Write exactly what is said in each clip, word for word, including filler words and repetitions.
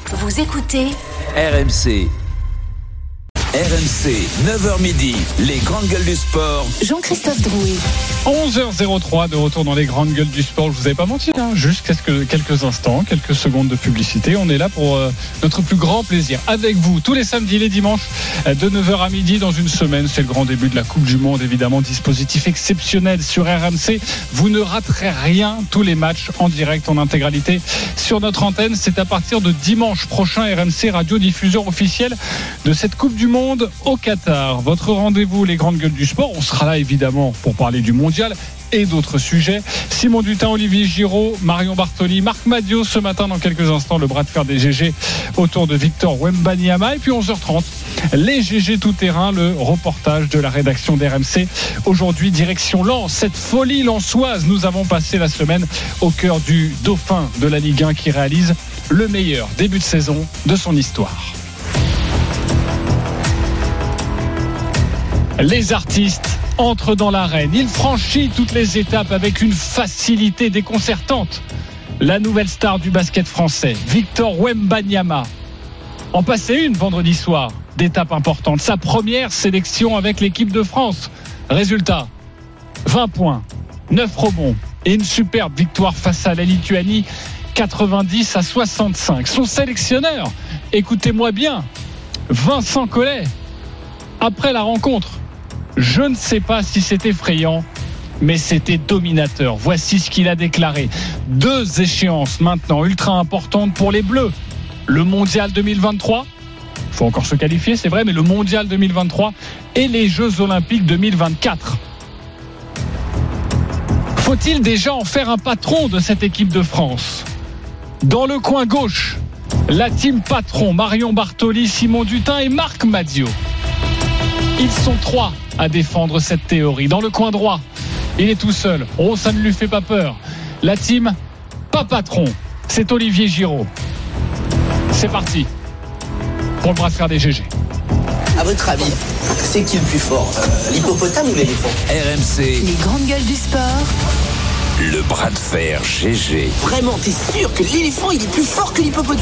Vous écoutez R M C. R M C, neuf heures midi, les grandes gueules du sport. Jean-Christophe Drouet. onze heures zéro trois, de retour dans les grandes gueules du sport. Je vous avais pas menti, hein, juste quelques, quelques instants, quelques secondes de publicité. On est là pour euh, notre plus grand plaisir. Avec vous, tous les samedis et les dimanches, euh, de neuf heures à midi, dans une semaine. C'est le grand début de la Coupe du Monde, évidemment. Dispositif exceptionnel sur R M C. Vous ne raterez rien, tous les matchs en direct, en intégralité, sur notre antenne. C'est à partir de dimanche prochain, R M C, radiodiffuseur officiel de cette Coupe du Monde au Qatar. Votre rendez-vous, les grandes gueules du sport. On sera là évidemment pour parler du mondial et d'autres sujets. Simon Dutin, Olivier Giraud, Marion Bartoli, Marc Madiot ce matin. Dans quelques instants, le bras de fer des G G autour de Victor Wembanyama. Et puis onze heures trente, les G G tout-terrain, le reportage de la rédaction d'R M C. Aujourd'hui, direction Lens, cette folie lensoise. Nous avons passé la semaine au cœur du dauphin de la Ligue un qui réalise le meilleur début de saison de son histoire. Les artistes entrent dans l'arène. Il franchit toutes les étapes avec une facilité déconcertante. La nouvelle star du basket français, Victor Wembanyama, en passait une vendredi soir d'étape importante. Sa première sélection avec l'équipe de France. Résultat, vingt points, neuf rebonds et une superbe victoire face à la Lituanie, quatre-vingt-dix à soixante-cinq. Son sélectionneur, écoutez-moi bien, Vincent Collet, après la rencontre, je ne sais pas si c'est effrayant, mais c'était dominateur. Voici ce qu'il a déclaré. Deux échéances maintenant ultra importantes pour les Bleus. Le Mondial deux mille vingt-trois, il faut encore se qualifier, c'est vrai, mais le Mondial deux mille vingt-trois et les Jeux Olympiques deux mille vingt-quatre. Faut-il déjà en faire un patron de cette équipe de France ? Dans le coin gauche, la team patron, Marion Bartoli, Simon Dutin et Marc Madiot. Ils sont trois à défendre cette théorie. Dans le coin droit, il est tout seul. Oh, ça ne lui fait pas peur. La team pas patron, c'est Olivier Giraud. C'est parti pour le bras de fer des G G. À votre avis, c'est qui le plus fort, euh, l'hippopotame ou l'éléphant ? R M C, Les grandes gueules du sport. le bras de fer G G. Vraiment, t'es sûr que l'éléphant il est plus fort que l'hippopotame ?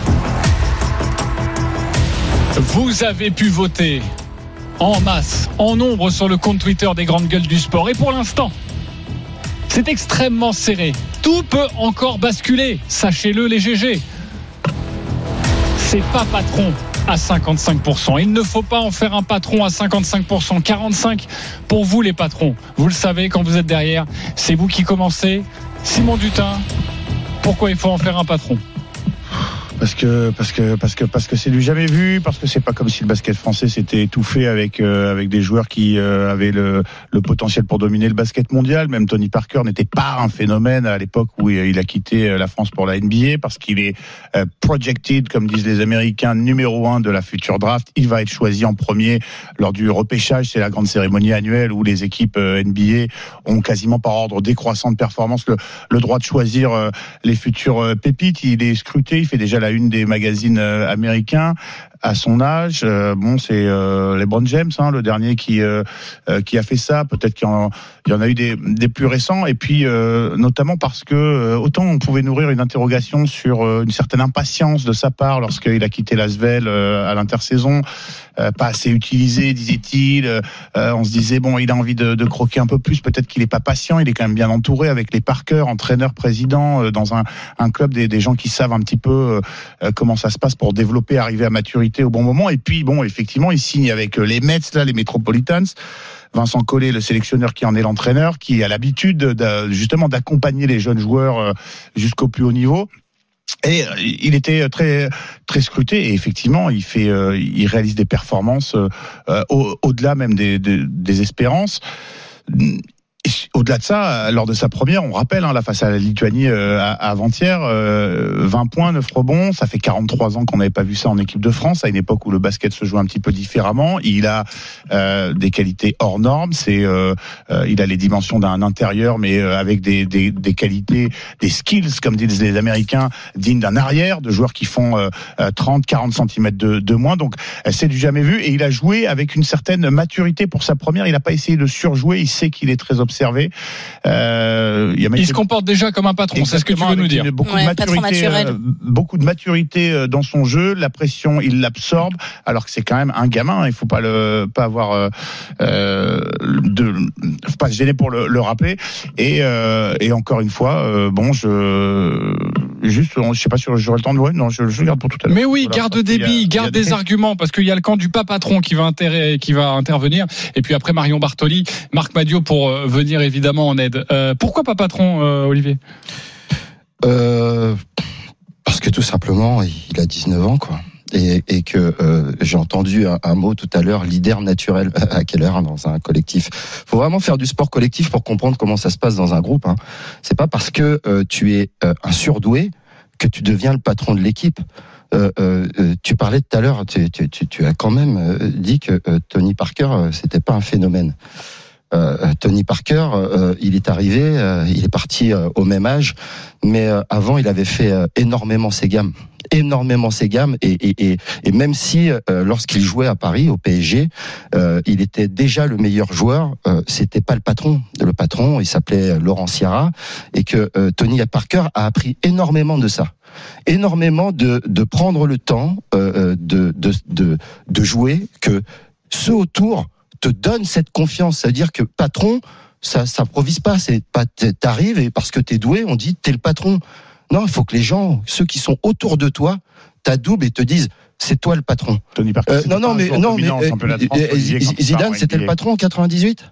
Vous avez pu voter en masse, en nombre sur le compte Twitter des grandes gueules du sport. Et pour l'instant, c'est extrêmement serré. Tout peut encore basculer, sachez-le les G G. C'est pas patron à cinquante-cinq pour cent. Il ne faut pas en faire un patron à cinquante-cinq pour cent. quarante-cinq pour vous les patrons. Vous le savez, quand vous êtes derrière, c'est vous qui commencez. Simon Dutin, pourquoi il faut en faire un patron ? Parce que parce que parce que parce que c'est du jamais vu, parce que c'est pas comme si le basket français s'était étouffé avec euh, avec des joueurs qui euh, avaient le le potentiel pour dominer le basket mondial. Même Tony Parker n'était pas un phénomène à l'époque où il a quitté la France pour la N B A, parce qu'il est euh, projected, comme disent les Américains, numéro un de la future draft. Il va être choisi en premier lors du repêchage. C'est la grande cérémonie annuelle où les équipes euh, N B A ont quasiment par ordre décroissant de performance le le droit de choisir euh, les futures euh, pépites. Il est scruté, il fait déjà la une des magazines euh, américains à son âge. Euh, bon, c'est euh, LeBron James, hein, le dernier qui euh, euh, qui a fait ça. Peut-être qu'il y en, il y en a eu des, des plus récents. Et puis euh, notamment parce que euh, autant on pouvait nourrir une interrogation sur euh, une certaine impatience de sa part lorsqu'il a quitté l'Asvel euh, à l'intersaison, euh, pas assez utilisé, disait-il. Euh, on se disait bon, il a envie de, de croquer un peu plus. Peut-être qu'il est pas patient. Il est quand même bien entouré avec les Parker, entraîneur, président, euh, dans un, un club des, des gens qui savent un petit peu euh, comment ça se passe pour développer, arriver à maturité au bon moment. Et puis bon, effectivement, il signe avec les Mets, là, les Metropolitans. Vincent Collet, le sélectionneur qui en est l'entraîneur, qui a l'habitude de, justement d'accompagner les jeunes joueurs jusqu'au plus haut niveau. Et il était très très scruté, et effectivement, il fait, il réalise des performances au, au-delà même des, des, des espérances. Au-delà de ça, lors de sa première, on rappelle, hein, là, face à la Lituanie euh, avant-hier, euh, vingt points, neuf rebonds, ça fait quarante-trois ans qu'on n'avait pas vu ça en équipe de France, à une époque où le basket se jouait un petit peu différemment. Il a euh, des qualités hors normes, c'est, euh, euh, il a les dimensions d'un intérieur, mais euh, avec des, des, des qualités, des skills, comme disent les Américains, dignes d'un arrière, de joueurs qui font euh, trente, quarante centimètres de, de moins. Donc c'est du jamais vu, et il a joué avec une certaine maturité pour sa première. Il n'a pas essayé de surjouer, il sait qu'il est très observé observé. Euh, il y a il se comporte déjà comme un patron, c'est ce que tu veux nous dire. Beaucoup, ouais, de maturité, euh, beaucoup de maturité dans son jeu, la pression, il l'absorbe, alors que c'est quand même un gamin. Il faut pas le, pas avoir, euh, de, faut pas se gêner pour le, le rappeler. Et, euh, et encore une fois, euh, bon, je, juste, je sais pas si j'aurai le temps de voir. Non, je, je le garde pour tout à l'heure. Mais oui, voilà, garde des billes, garde des, des arguments, parce qu'il y a le camp du pas patron qui va, intér- qui va intervenir. Et puis après Marion Bartoli, Marc Madiot pour euh, venir évidemment en aide. Euh, pourquoi pas patron, euh, Olivier? euh, Parce que tout simplement, il a dix-neuf ans, quoi. Et, et que euh, j'ai entendu un, un mot tout à l'heure, leader naturel à quelle heure dans un collectif. Faut vraiment faire du sport collectif pour comprendre comment ça se passe dans un groupe. Hein. C'est pas parce que euh, tu es euh, un surdoué que tu deviens le patron de l'équipe. Euh, euh, tu parlais tout à l'heure, tu, tu, tu, tu as quand même euh, dit que euh, Tony Parker, euh, c'était pas un phénomène. Euh, Tony Parker, euh, il est arrivé, euh, il est parti euh, au même âge, mais euh, avant, il avait fait euh, énormément ses gammes, énormément ses gammes, et, et, et, et même si euh, lorsqu'il jouait à Paris, au P S G, euh, il était déjà le meilleur joueur, euh, c'était pas le patron. Le patron, il s'appelait Laurent Ciara, et que euh, Tony Parker a appris énormément de ça. Énormément de, de prendre le temps euh, de, de, de, de jouer, que ceux autour te donnent cette confiance. C'est-à-dire que patron, ça s'improvise pas. C'est pas, t'arrives et parce que t'es doué, on dit t'es le patron. Non, il faut que les gens, ceux qui sont autour de toi, t'adoubent et te disent c'est toi le patron. Tony Parker, euh, non, non, mais non, mais euh, Zidane, c'était le patron en quatre-vingt-dix-huit.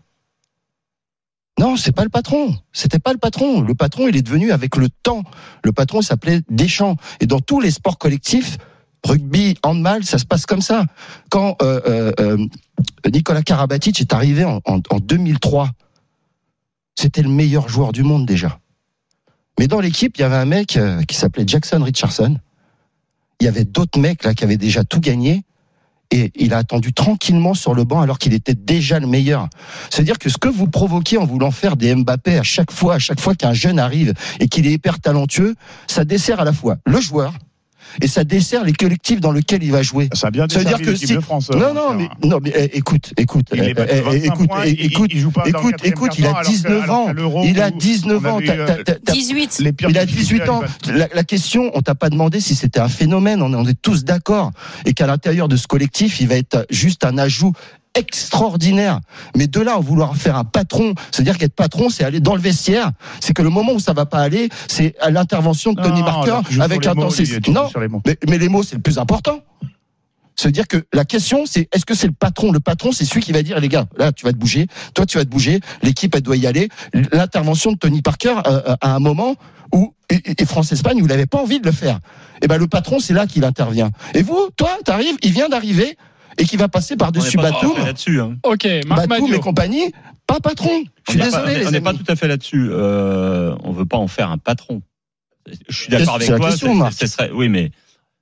Non, c'est pas le patron. C'était pas le patron. Le patron, il est devenu avec le temps. Le patron, il s'appelait Deschamps. Et dans tous les sports collectifs, rugby, handball, ça se passe comme ça. Quand euh, euh, Nicolas Karabatic est arrivé en, en, en deux mille trois, c'était le meilleur joueur du monde déjà. Mais dans l'équipe, il y avait un mec euh, qui s'appelait Jackson Richardson. Il y avait d'autres mecs là qui avaient déjà tout gagné. Et il a attendu tranquillement sur le banc alors qu'il était déjà le meilleur. C'est-à-dire que ce que vous provoquez en voulant faire des Mbappé à chaque fois, à chaque fois qu'un jeune arrive et qu'il est hyper talentueux, ça dessert à la fois le joueur et ça dessert les collectifs dans lesquels il va jouer. Ça a bien desservi l'équipe si... de France. Non, non, mais, non, mais eh, écoute, écoute, eh, eh, écoute, points, écoute, il, il écoute, écoute, il a dix-neuf ans. Il a dix-neuf ans. dix-huit. Il a dix-huit ans. La, la question, on t'a pas demandé si c'était un phénomène. On est tous d'accord. Et qu'à l'intérieur de ce collectif, il va être juste un ajout extraordinaire. Mais de là à vouloir faire un patron, c'est-à-dire qu'être patron, c'est aller dans le vestiaire. C'est que le moment où ça va pas aller, c'est à l'intervention de Tony non, Parker avec intensité. Non, mais, mais les mots, c'est le plus important. C'est-à-dire que la question, c'est est-ce que c'est le patron? Le patron, c'est celui qui va dire, les gars, là, tu vas te bouger, toi, tu vas te bouger, l'équipe, elle doit y aller. L'intervention de Tony Parker, euh, à un moment où, et, et France-Espagne, où il n'avait pas envie de le faire. Et ben, le patron, c'est là qu'il intervient. Et vous, toi, t'arrives, il vient d'arriver, et qui va passer par-dessus Batum. Hein. Ok, Marc Batum et compagnie, pas patron. Je suis désolé, les On n'est pas tout à fait là-dessus. Euh, on veut pas en faire un patron. Je suis d'accord avec c'est toi. Question, c'est, c'est, serait, oui, mais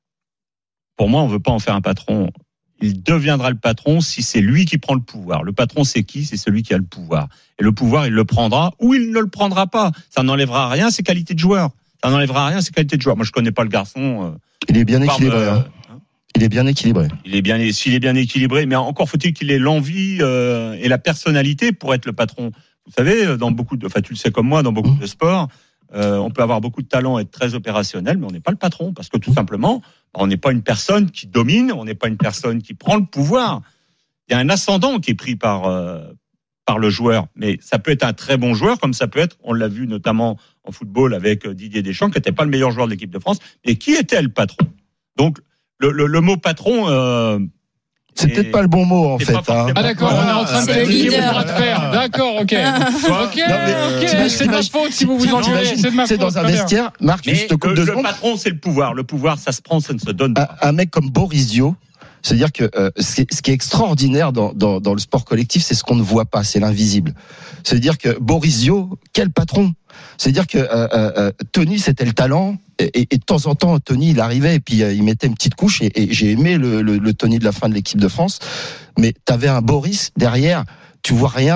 pour moi, on veut pas en faire un patron. Il deviendra le patron si c'est lui qui prend le pouvoir. Le patron, c'est qui? C'est celui qui a le pouvoir. Et le pouvoir, il le prendra ou il ne le prendra pas. Ça n'enlèvera rien à ses qualités de joueur. Ça n'enlèvera rien à ses qualités de joueur. Moi, je connais pas le garçon. Euh, il est bien équilibré. De, hein. Il est bien équilibré. Il est bien, s'il est bien équilibré, mais encore faut-il qu'il ait l'envie euh, et la personnalité pour être le patron. Vous savez, dans beaucoup de, enfin, tu le sais comme moi, dans beaucoup de sports, euh, on peut avoir beaucoup de talent, être très opérationnel, mais on n'est pas le patron parce que tout simplement, on n'est pas une personne qui domine, on n'est pas une personne qui prend le pouvoir. Il y a un ascendant qui est pris par euh, par le joueur, mais ça peut être un très bon joueur, comme ça peut être, on l'a vu notamment en football avec Didier Deschamps, qui n'était pas le meilleur joueur de l'équipe de France, et qui était le patron. Donc Le, le, le mot patron, euh, c'est et... peut-être pas le bon mot en fait. Hein. Ah d'accord, on est en train de vérifier le droit de faire. D'accord, ok. Ok, ok. C'est de ma faute si vous vous en tirez. C'est de ma faute. C'est dans un vestiaire, Marc. Mais juste coupe le, deux le secondes. patron, c'est le pouvoir. Le pouvoir, ça se prend, ça ne se donne pas. Un, un mec comme Boris Dio. C'est-à-dire que euh, ce qui est extraordinaire dans, dans, dans le sport collectif, c'est ce qu'on ne voit pas, c'est l'invisible. C'est-à-dire que Boris Dio, quel patron. C'est-à-dire que euh, euh, Tony, c'était le talent, et, et de temps en temps, Tony, il arrivait et puis euh, il mettait une petite couche, et, et j'ai aimé le, le, le Tony de la fin de l'équipe de France, mais t'avais un Boris derrière, tu vois rien,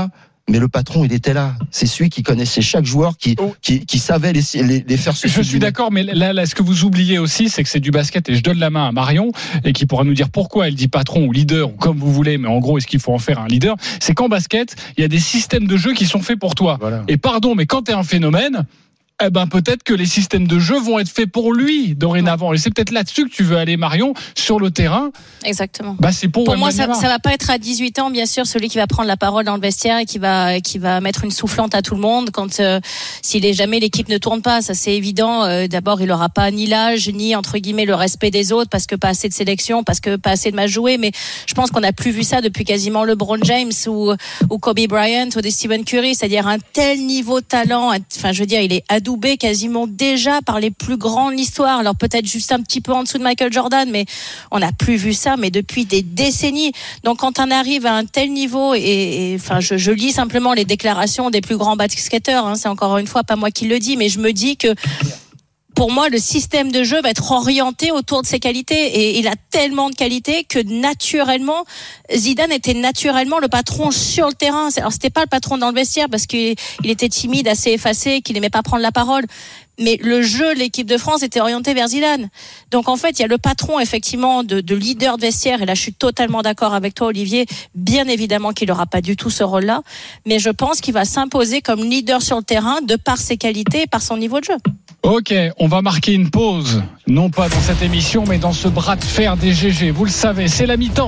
mais le patron, il était là. C'est celui qui connaissait chaque joueur, qui, Oh. qui, qui savait les, les, les faire se Je suis sublimer. d'accord, mais là, là, ce que vous oubliez aussi, c'est que c'est du basket. Et je donne la main à Marion, et qui pourra nous dire pourquoi elle dit patron ou leader, ou comme vous voulez, mais en gros, est-ce qu'il faut en faire un leader? C'est qu'en basket, il y a des systèmes de jeu qui sont faits pour toi. Voilà. Et pardon, mais quand tu es un phénomène, eh ben peut-être que les systèmes de jeu vont être faits pour lui dorénavant. Et c'est peut-être là-dessus que tu veux aller, Marion, sur le terrain. Exactement. Bah c'est pour. Pour moi, ça, Wembanyama. ça va pas être à dix-huit ans, bien sûr, celui qui va prendre la parole dans le vestiaire et qui va, qui va mettre une soufflante à tout le monde quand, euh, s'il est jamais l'équipe ne tourne pas. Ça, c'est évident. Euh, d'abord, il aura pas ni l'âge, ni, entre guillemets, le respect des autres parce que pas assez de sélection, parce que pas assez de matchs joués. Mais je pense qu'on n'a plus vu ça depuis quasiment LeBron James ou, ou Kobe Bryant ou des Stephen Curry. C'est-à-dire un tel niveau de talent. Enfin, je veux dire, il est adoubé quasiment déjà par les plus grands de l'histoire. Alors peut-être juste un petit peu en dessous de Michael Jordan, mais on n'a plus vu ça, mais depuis des décennies. Donc quand on arrive à un tel niveau, et, et enfin je, je lis simplement les déclarations des plus grands basketteurs, hein, c'est encore une fois pas moi qui le dis, mais je me dis que pour moi, le système de jeu va être orienté autour de ses qualités. Et il a tellement de qualités que naturellement, Zidane était naturellement le patron sur le terrain. Alors, c'était pas le patron dans le vestiaire parce qu'il était timide, assez effacé, qu'il aimait pas prendre la parole. Mais le jeu de l'équipe de France était orienté vers Zidane. Donc, en fait, il y a le patron, effectivement, de, de leader de vestiaire. Et là, je suis totalement d'accord avec toi, Olivier. Bien évidemment qu'il n'aura pas du tout ce rôle-là. Mais je pense qu'il va s'imposer comme leader sur le terrain de par ses qualités et par son niveau de jeu. Ok, on va marquer une pause, non pas dans cette émission, mais dans ce bras de fer des G G. Vous le savez, c'est la mi-temps.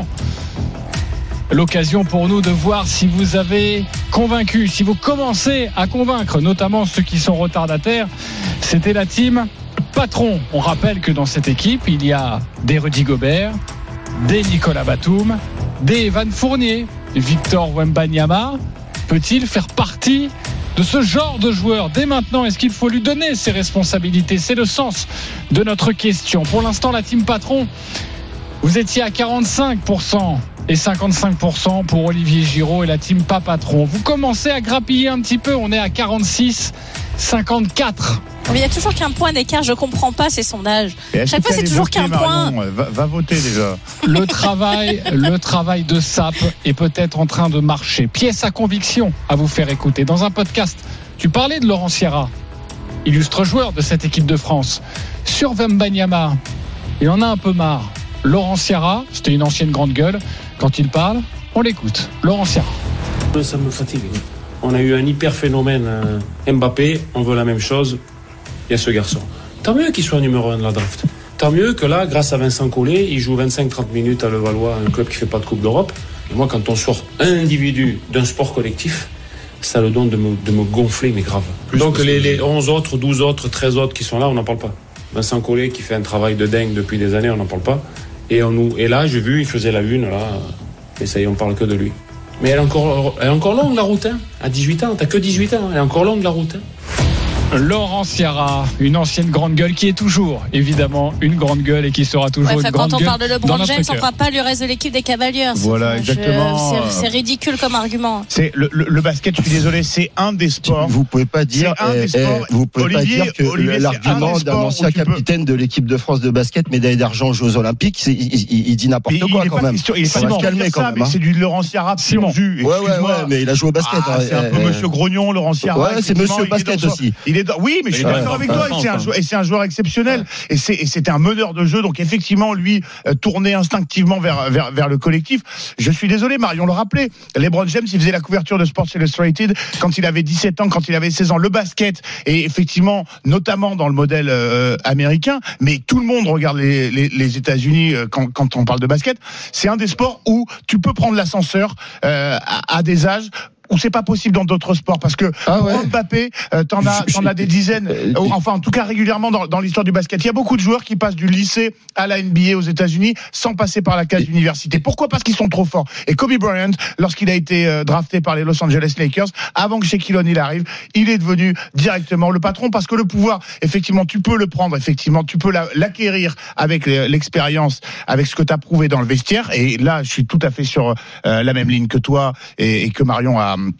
L'occasion pour nous de voir si vous avez convaincu, si vous commencez à convaincre, notamment ceux qui sont retardataires. C'était la team patron. On rappelle que dans cette équipe, il y a des Rudy Gobert, des Nicolas Batum, des Evan Fournier. Victor Wembanyama peut-il faire partie de ce genre de joueur dès maintenant? Est-ce qu'il faut lui donner ses responsabilités? C'est le sens de notre question. Pour l'instant, la team patron, vous étiez à quarante-cinq pour cent et cinquante-cinq pour cent pour Olivier Giraud et la team pas patron. Vous commencez à grappiller un petit peu, on est à quarante-six cinquante-quatre. Mais il y a toujours qu'un point d'écart, je comprends pas ces sondages. Chaque fois, c'est toujours qu'un point. Va, va voter déjà. Le travail, le travail de S A P est peut-être en train de marcher. Pièce à conviction à vous faire écouter. Dans un podcast, tu parlais de Laurent Sierra, illustre joueur de cette équipe de France. Sur Wembanyama, il en a un peu marre. Laurent Sierra, c'était une ancienne grande gueule. Quand il parle, on l'écoute. Laurent Sierra. Ça me fatigue. On a eu un hyper phénomène Mbappé, on veut la même chose. Il y a ce garçon. Tant mieux qu'il soit numéro un de la draft. Tant mieux que là, grâce à Vincent Collet, il joue vingt-cinq trente minutes à Levallois, un club qui ne fait pas de Coupe d'Europe. Et moi, quand on sort un individu d'un sport collectif, ça a le don de me, de me gonfler, mais grave. Plus Donc les, les onze autres, douze autres, treize autres qui sont là, on n'en parle pas. Vincent Collet qui fait un travail de dingue depuis des années, on n'en parle pas. Et, on nous, et là, j'ai vu, il faisait la une, là, et ça y est, on parle que de lui. Mais elle est encore, elle est encore longue, la route, hein. À dix-huit ans, t'as que dix-huit ans, elle est encore longue, la route, hein. Laurent Sierra, une ancienne grande gueule qui est toujours, évidemment, une grande gueule et qui sera toujours Ouais, une grande quand on gueule. parle de LeBron James, on ne fera pas le reste de l'équipe des Cavaliers. Voilà, Je, exactement. c'est, c'est ridicule comme argument. C'est le, le, le basket, je suis désolé, c'est un des sports. Vous pouvez pas dire, C'est un eh, des sports. eh, vous pouvez Olivier- pas dire que Olivier, c'est un l'argument des d'un sports ancien où tu peux- capitaine de l'équipe de France de basket, médaille d'argent aux Jeux Olympiques, c'est, il, il, il dit n'importe Mais quoi il est quand pas même. question- il est On pas va se question de calmer dire quand ça, même. mais hein. c'est du Laurent Sierra Simon. pur jus. Ouais, ouais, Excuse-moi. ouais, mais il a joué au basket. Ah, hein, c'est un eh, peu eh, Monsieur Grognon, Laurent Sierra. Ouais, c'est effectivement, Monsieur il est Basket dans son- aussi. Il est dans- Oui, mais je suis Il est d'accord dans- avec dans toi. le Et sens, c'est un hein. joueur, et c'est un joueur exceptionnel. Et c'est, et c'était un meneur de jeu. Donc effectivement, lui euh, tournait instinctivement vers, vers, vers le collectif. Je suis désolé, Marion le rappelait. LeBron James, il faisait la couverture de Sports Illustrated quand il avait dix-sept ans, quand il avait seize ans. Le basket, et effectivement, notamment dans le modèle euh, américain, mais tout le monde regarde les, les, les États-Unis euh, quand, quand on parle de basket. C'est un des sports où tu peux prendre l'ascenseur euh, à, à des âges où c'est pas possible dans d'autres sports, parce que Ah pour ouais. Mbappé, euh, t'en as, Je- t'en as des dizaines, Euh, euh, enfin en tout cas régulièrement dans, dans l'histoire du basket. Il y a beaucoup de joueurs qui passent du lycée à la N B A aux États-Unis sans passer par la case d'université. Pourquoi? Parce qu'ils sont trop forts. Et Kobe Bryant, lorsqu'il a été euh, drafté par les Los Angeles Lakers, avant que Shaquille O'Neal arrive, il est devenu directement le patron, parce que le pouvoir, effectivement, tu peux le prendre, effectivement, tu peux la- l'acquérir avec l'expérience, avec ce que tu as prouvé dans le vestiaire. Et là, je suis tout à fait sur euh, la même ligne que toi et, et que Marion a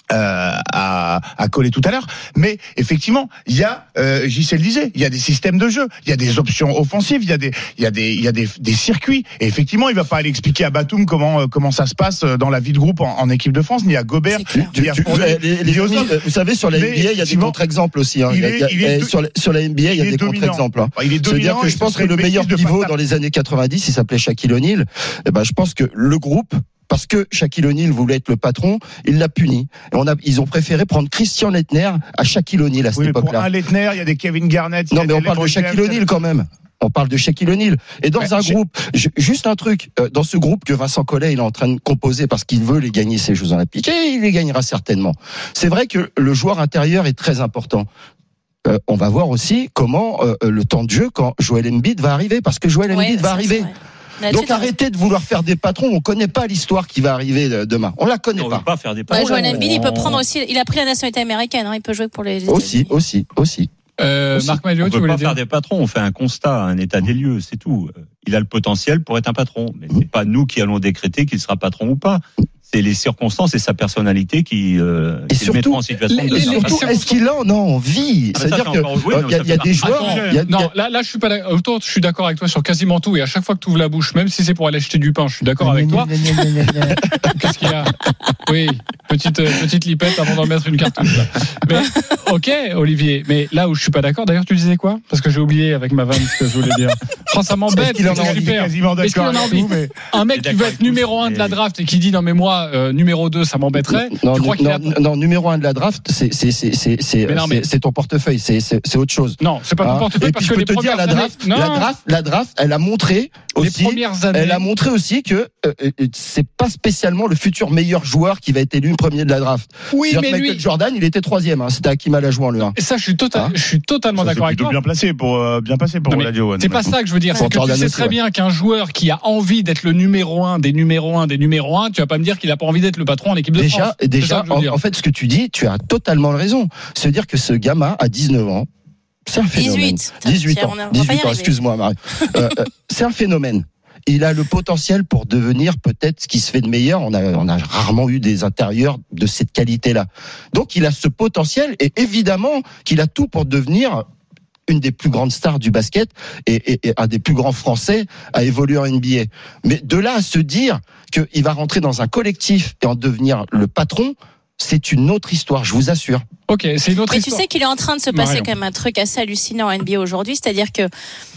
Euh, à, à coller tout à l'heure, mais effectivement, il y a, euh, J C le disait, il y a des systèmes de jeu, il y a des options offensives, il y a des, il y a des, il y a des, des circuits. Et effectivement, il va pas aller expliquer à Batum comment, comment ça se passe dans la vie de groupe en, en équipe de France, ni à Gobert, ni à Fournier, ni aux autres. Vous savez, sur la N B A, il y a des contre-exemples aussi. Hein. Il est, il est, sur, la, sur la N B A, il y a des contre-exemples. Hein. Il est C'est-à-dire que je pense que le meilleur pivot dans les années quatre-vingt-dix, il s'appelait Shaquille O'Neal. Eh ben, je pense que le groupe, parce que Shaquille O'Neal voulait être le patron, il l'a puni. Et on a, ils ont préféré prendre Christian Laettner à Shaquille O'Neal à cette oui, époque-là. Pour un Laettner, il y a des Kevin Garnett. Non, mais on parle de Shaquille O'Neal quand même. On parle de Shaquille O'Neal. Et dans ouais, un groupe, juste un truc, dans ce groupe que Vincent Collet il est en train de composer parce qu'il veut les gagner ces Jeux Olympiques, et il les gagnera certainement. C'est vrai que le joueur intérieur est très important. Euh, on va voir aussi comment euh, le temps de jeu quand Joel Embiid va arriver, parce que Joel Embiid ouais, va arriver. Donc arrêtez de vouloir faire des patrons. On connaît pas l'histoire qui va arriver demain. On la connaît on pas. On veut pas faire des patrons. Ouais, Joel Embiid, il peut prendre aussi. Il a pris la nationalité américaine. Hein, il peut jouer pour les. Aussi, aussi, aussi. Euh, aussi. Marc Maglio, on tu peut voulais pas dire faire des patrons. On fait un constat, un état des lieux, c'est tout. Il a le potentiel pour être un patron, mais c'est pas nous qui allons décréter qu'il sera patron ou pas. C'est les circonstances et sa personnalité qui, euh, et qui surtout, le mettront en situation les, de les, surtout, est-ce qu'il en a envie? Ah, C'est-à-dire que oui, il y a, y a des joueurs. Attends, y a, non, là, là, je suis pas d'accord. Autour, je suis d'accord avec toi sur quasiment tout. Et à chaque fois que tu ouvres la bouche, même si c'est pour aller acheter du pain, je suis d'accord avec toi. Qu'est-ce qu'il y a? Oui, petite petite lipette avant d'en mettre une cartouche. Là. Mais ok, Olivier. Mais là où je suis pas d'accord, d'ailleurs, tu disais quoi? Parce que j'ai oublié avec ma vanne ce que je voulais dire. Oh, ça m'embête. Il en a envie, quasiment d'accord avec vous, mais... Un mec qui veut être numéro un de la draft et qui dit non mais moi euh, numéro deux ça m'embêterait. Non, je crois non, a... non, numéro un de la draft, c'est c'est c'est c'est c'est, non, mais... c'est ton portefeuille, c'est c'est c'est autre chose. Non, c'est pas ton hein portefeuille et parce puis que je peux les te dire la draft, années... la draft, la draft, elle a montré aussi, les premières années... elle a montré aussi que euh, c'est pas spécialement le futur meilleur joueur qui va être élu premier de la draft. Oui, mais Michael lui... Jordan, il était troisième, hein, c'était Hakim Olajuwon le un. Et ça, je suis total, hein je suis totalement ça, d'accord avec toi. Bien placé pour euh, bien passé pour Olajuwon. C'est pas ça que je veux dire, c'est que tu sais très bien qu'un joueur qui a envie d'être le numéro un des numéros un des numéros un, tu vas pas me dire qu'il a pas envie d'être le patron en équipe de déjà, France. Déjà, en, en fait, ce que tu dis, tu as totalement raison. C'est-à-dire que ce gamin à dix-neuf ans, c'est un phénomène. dix-huit, dix-huit ans. dix-huit ans, excuse-moi, Marie. euh, euh, c'est un phénomène. Il a le potentiel pour devenir peut-être ce qui se fait de meilleur. On a, on a rarement eu des intérieurs de cette qualité-là. Donc, il a ce potentiel et évidemment qu'il a tout pour devenir une des plus grandes stars du basket et, et, et un des plus grands Français à évoluer en N B A. Mais de là à se dire qu'il va rentrer dans un collectif et en devenir le patron, c'est une autre histoire, je vous assure. Ok, c'est une autre Mais histoire. tu sais qu'il est en train de se passer Marion. quand même un truc assez hallucinant en N B A aujourd'hui, c'est-à-dire que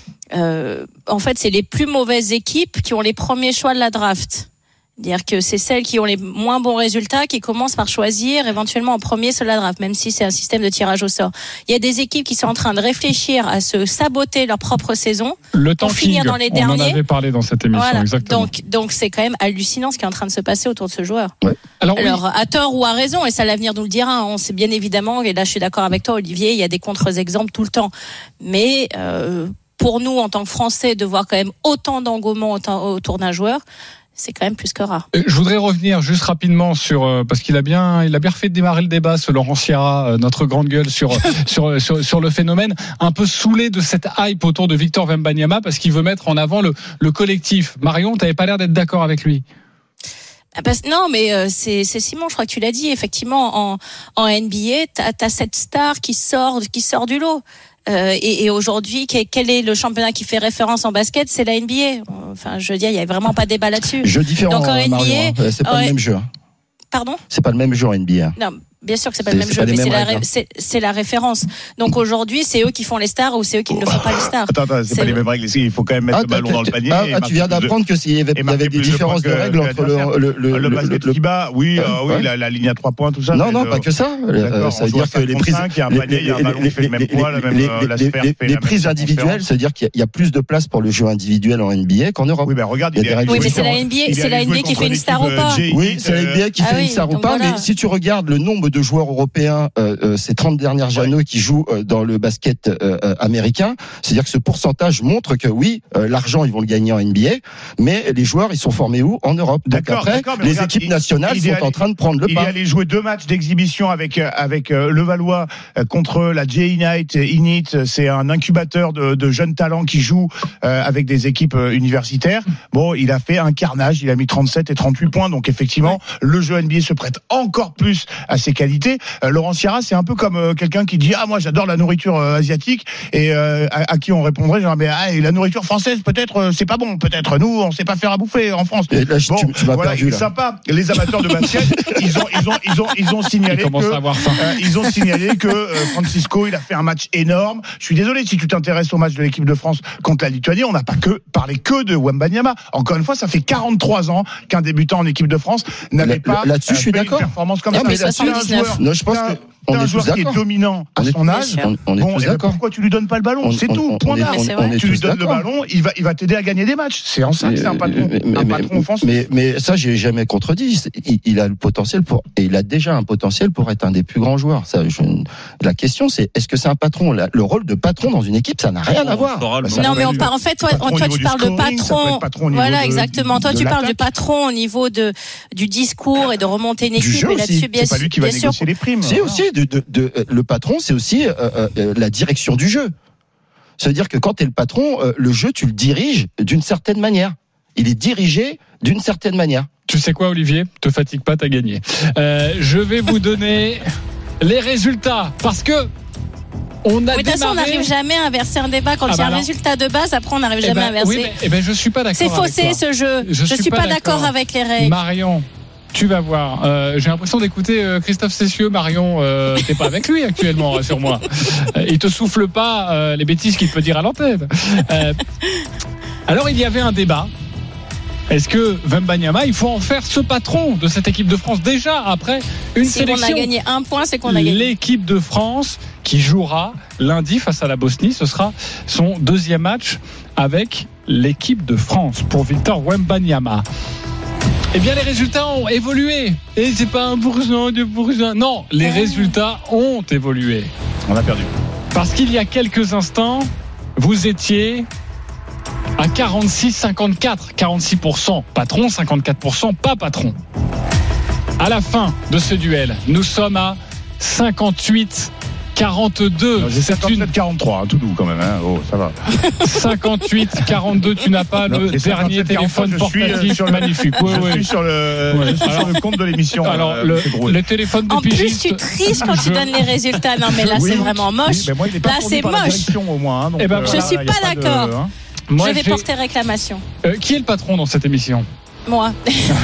euh, en fait, c'est les plus mauvaises équipes qui ont les premiers choix de la draft. C'est-à-dire que c'est celles qui ont les moins bons résultats qui commencent par choisir éventuellement en premier sur la draft, même si c'est un système de tirage au sort. Il y a des équipes qui sont en train de réfléchir à se saboter leur propre saison le pour finir dans les on derniers. On en avait parlé dans cette émission, voilà. exactement. Donc, donc c'est quand même hallucinant ce qui est en train de se passer autour de ce joueur. Ouais. Alors, Alors oui. à tort ou à raison, et ça l'avenir nous le dira, on sait bien évidemment, et là je suis d'accord avec toi Olivier, il y a des contre-exemples tout le temps. Mais euh, pour nous, en tant que Français, de voir quand même autant d'engouement autour d'un joueur, c'est quand même plus que rare. Je voudrais revenir juste rapidement sur euh, parce qu'il a bien il a bien fait démarrer le débat ce Laurent Sierra, euh, notre grande gueule sur, sur sur sur le phénomène, un peu saoulé de cette hype autour de Victor Wembanyama parce qu'il veut mettre en avant le le collectif. Marion, t'avais pas l'air d'être d'accord avec lui. Parce, non, mais euh, c'est, c'est Simon, je crois que tu l'as dit. Effectivement, en, en N B A, t'as, t'as cette star qui sort, qui sort du lot. Euh, et, et aujourd'hui, quel est le championnat qui fait référence en basket? C'est la N B A. Enfin, je veux dire, il y a vraiment pas de débat là-dessus. Jeu différent, Donc en N B A, Marion, hein. C'est pas ouais. le même jeu. Hein. Pardon? C'est pas le même jeu en N B A. Non. Bien sûr que c'est pas c'est, le même jeu, mais c'est la, ré- c'est, c'est la référence. Donc aujourd'hui, c'est eux qui font les stars ou c'est eux qui ne font pas les stars. Attends, attends, c'est, c'est pas les mêmes règles. Il faut quand même mettre ah, le ballon dans le panier. Ah, ah tu viens d'apprendre que s'il y avait, il y avait des différences de, de règles entre le, le, le, le basket le, FIBA, oui, euh, oui, ouais. la, la ligne à trois points, tout ça. Non, non, pas que ça. Euh, ça veut dire que les prises, il y a un panier, il y a un ballon qui fait le même poids, la même, la sphère fait la même. Les prises individuelles, ça veut dire qu'il y a plus de place pour le jeu individuel en N B A qu'en Europe. Oui, ben regarde, il y a des oui, mais c'est la N B A, c'est la N B A qui fait une star ou pas. Oui, c'est la N B A qui fait une star ou pas, mais si tu regardes le nombre de joueurs européens ces trente dernières années ouais. qui jouent dans le basket euh, américain, c'est-à-dire que ce pourcentage montre que oui, euh, l'argent ils vont le gagner en N B A, mais les joueurs ils sont formés où? En Europe. D'accord, Donc après, d'accord, les regarde, équipes nationales il, sont il en train de prendre le il pas. Il est allé jouer deux matchs d'exhibition avec avec euh, Levallois euh, contre la J Unite. Init, c'est un incubateur de, de jeunes talents qui jouent euh, avec des équipes euh, universitaires. Bon, il a fait un carnage, il a mis trente-sept et trente-huit points, donc effectivement, ouais. le jeu N B A se prête encore plus à ces qualités. Euh, Laurent Sierra, c'est un peu comme euh, quelqu'un qui dit ah moi j'adore la nourriture euh, asiatique et euh, à, à qui on répondrait genre mais ah, et la nourriture française peut-être euh, c'est pas bon, peut-être nous on sait pas faire à bouffer en France. Et là, bon, tu, tu m'as voilà, perdu, là. sympa. Les amateurs de basket, ils ont ils ont ils ont ils ont signalé Ils commencent que à avoir faim. euh, ils ont signalé que euh, Francisco il a fait un match énorme. Je suis désolé si tu t'intéresses au match de l'équipe de France contre la Lituanie, on n'a pas que parlé que de Wembanyama. Encore une fois, ça fait quarante-trois ans qu'un débutant en équipe de France n'avait Là- pas là-dessus, je suis fait une d'accord. performance comme Non, ça. mais T'as un soixante-dix-neuf. joueur- Non, je pense t'as- que t'as on un est joueur tous qui est d'accord. dominant à On est- son âge. On, on est Bon, tous eh ben, d'accord. pourquoi tu lui donnes pas le ballon? On- C'est on- tout. on- Point on est- barre. Mais c'est on vrai. est Tu lui tous donnes le d'accord. ballon, il va, il va t'aider à gagner des matchs. C'est en ça que c'est un patron, Mais- mais- un mais- patron offensif. Mais, mais ça, j'ai jamais contredit. Il, il a le potentiel pour, et il a déjà un potentiel pour être un des plus grands joueurs. Ça, je, la question, c'est est-ce que c'est un patron? La- Le rôle de patron dans une équipe, ça n'a rien à voir. Bah, ça Non, mais on peut parle, en fait, toi, patron au toi niveau tu du parles de scoring, ça peut patron. être patron au niveau Voilà, de- exactement. Toi, de tu parles de l'attaque. patron au niveau de, du discours et de remonter une Du équipe. jeu Et là-dessus, aussi. bien, C'est pas lui qui va bien sûr. négocier les primes. C'est aussi de, de, de, euh, le patron, c'est aussi euh, euh, la direction du jeu. Ça veut dire que quand tu es le patron, euh, le jeu, tu le diriges d'une certaine manière. Il est dirigé d'une certaine manière. Tu sais quoi, Olivier? Te fatigue pas, t'as gagné. Euh, je vais vous donner les résultats parce que on a Mais de toute façon, on démarré. n'arrive jamais à inverser un débat. Quand Ah il y bah a un alors. résultat de base, après, on n'arrive Eh jamais ben, à inverser. oui, mais eh ben, je suis pas d'accord. C'est avec faussé, toi. ce jeu. Je Je suis suis pas pas d'accord d'accord. avec les règles. Marion, tu vas voir. Euh, j'ai l'impression d'écouter euh, Christophe Cessieux. Marion, euh, t'es pas avec lui actuellement, rassure-moi. Euh, il te souffle pas euh, les bêtises qu'il peut dire à l'antenne. Euh, alors, il y avait un débat. Est-ce que Wembanyama, il faut en faire ce patron de cette équipe de France déjà après une Si on sélection? a gagné un point, c'est qu'on a gagné. L'équipe de France qui jouera lundi face à la Bosnie, ce sera son deuxième match avec l'équipe de France pour Victor Wembanyama. Eh bien, les résultats ont évolué. Et c'est pas un pour cent, deux pour cent. Non, les résultats ont évolué. On a perdu. Parce qu'il y a quelques instants, vous étiez à quarante-six cinquante-quatre. quarante-six pour cent patron, cinquante-quatre pour cent pas patron. À la fin de ce duel, nous sommes à cinquante-huit quarante-deux. J'ai C'est une cinquante-sept quarante-trois, hein, tout doux quand même. Hein. Oh, ça va. cinquante-huit quarante-deux. Tu n'as pas Non, le les dernier cinquante-sept quarante-trois, téléphone je suis, euh, portatif sur le- magnifique. Ouais, je ouais. suis sur le, Ouais. je suis Alors- sur le compte de l'émission. Alors, euh, le, monsieur Drouet. le téléphone de En plus, pigiste. tu triches quand tu je- donnes les résultats. Non, mais là, Oui, c'est vraiment oui, moche. mais moi, il est pas Là, fourni c'est par la moche. direction, au moins. Hein, donc, Eh ben, euh, je voilà, suis y a pas de- d'accord. hein. Moi, Je vais j'ai- porter réclamation. Euh, qui est le patron dans cette émission? Moi.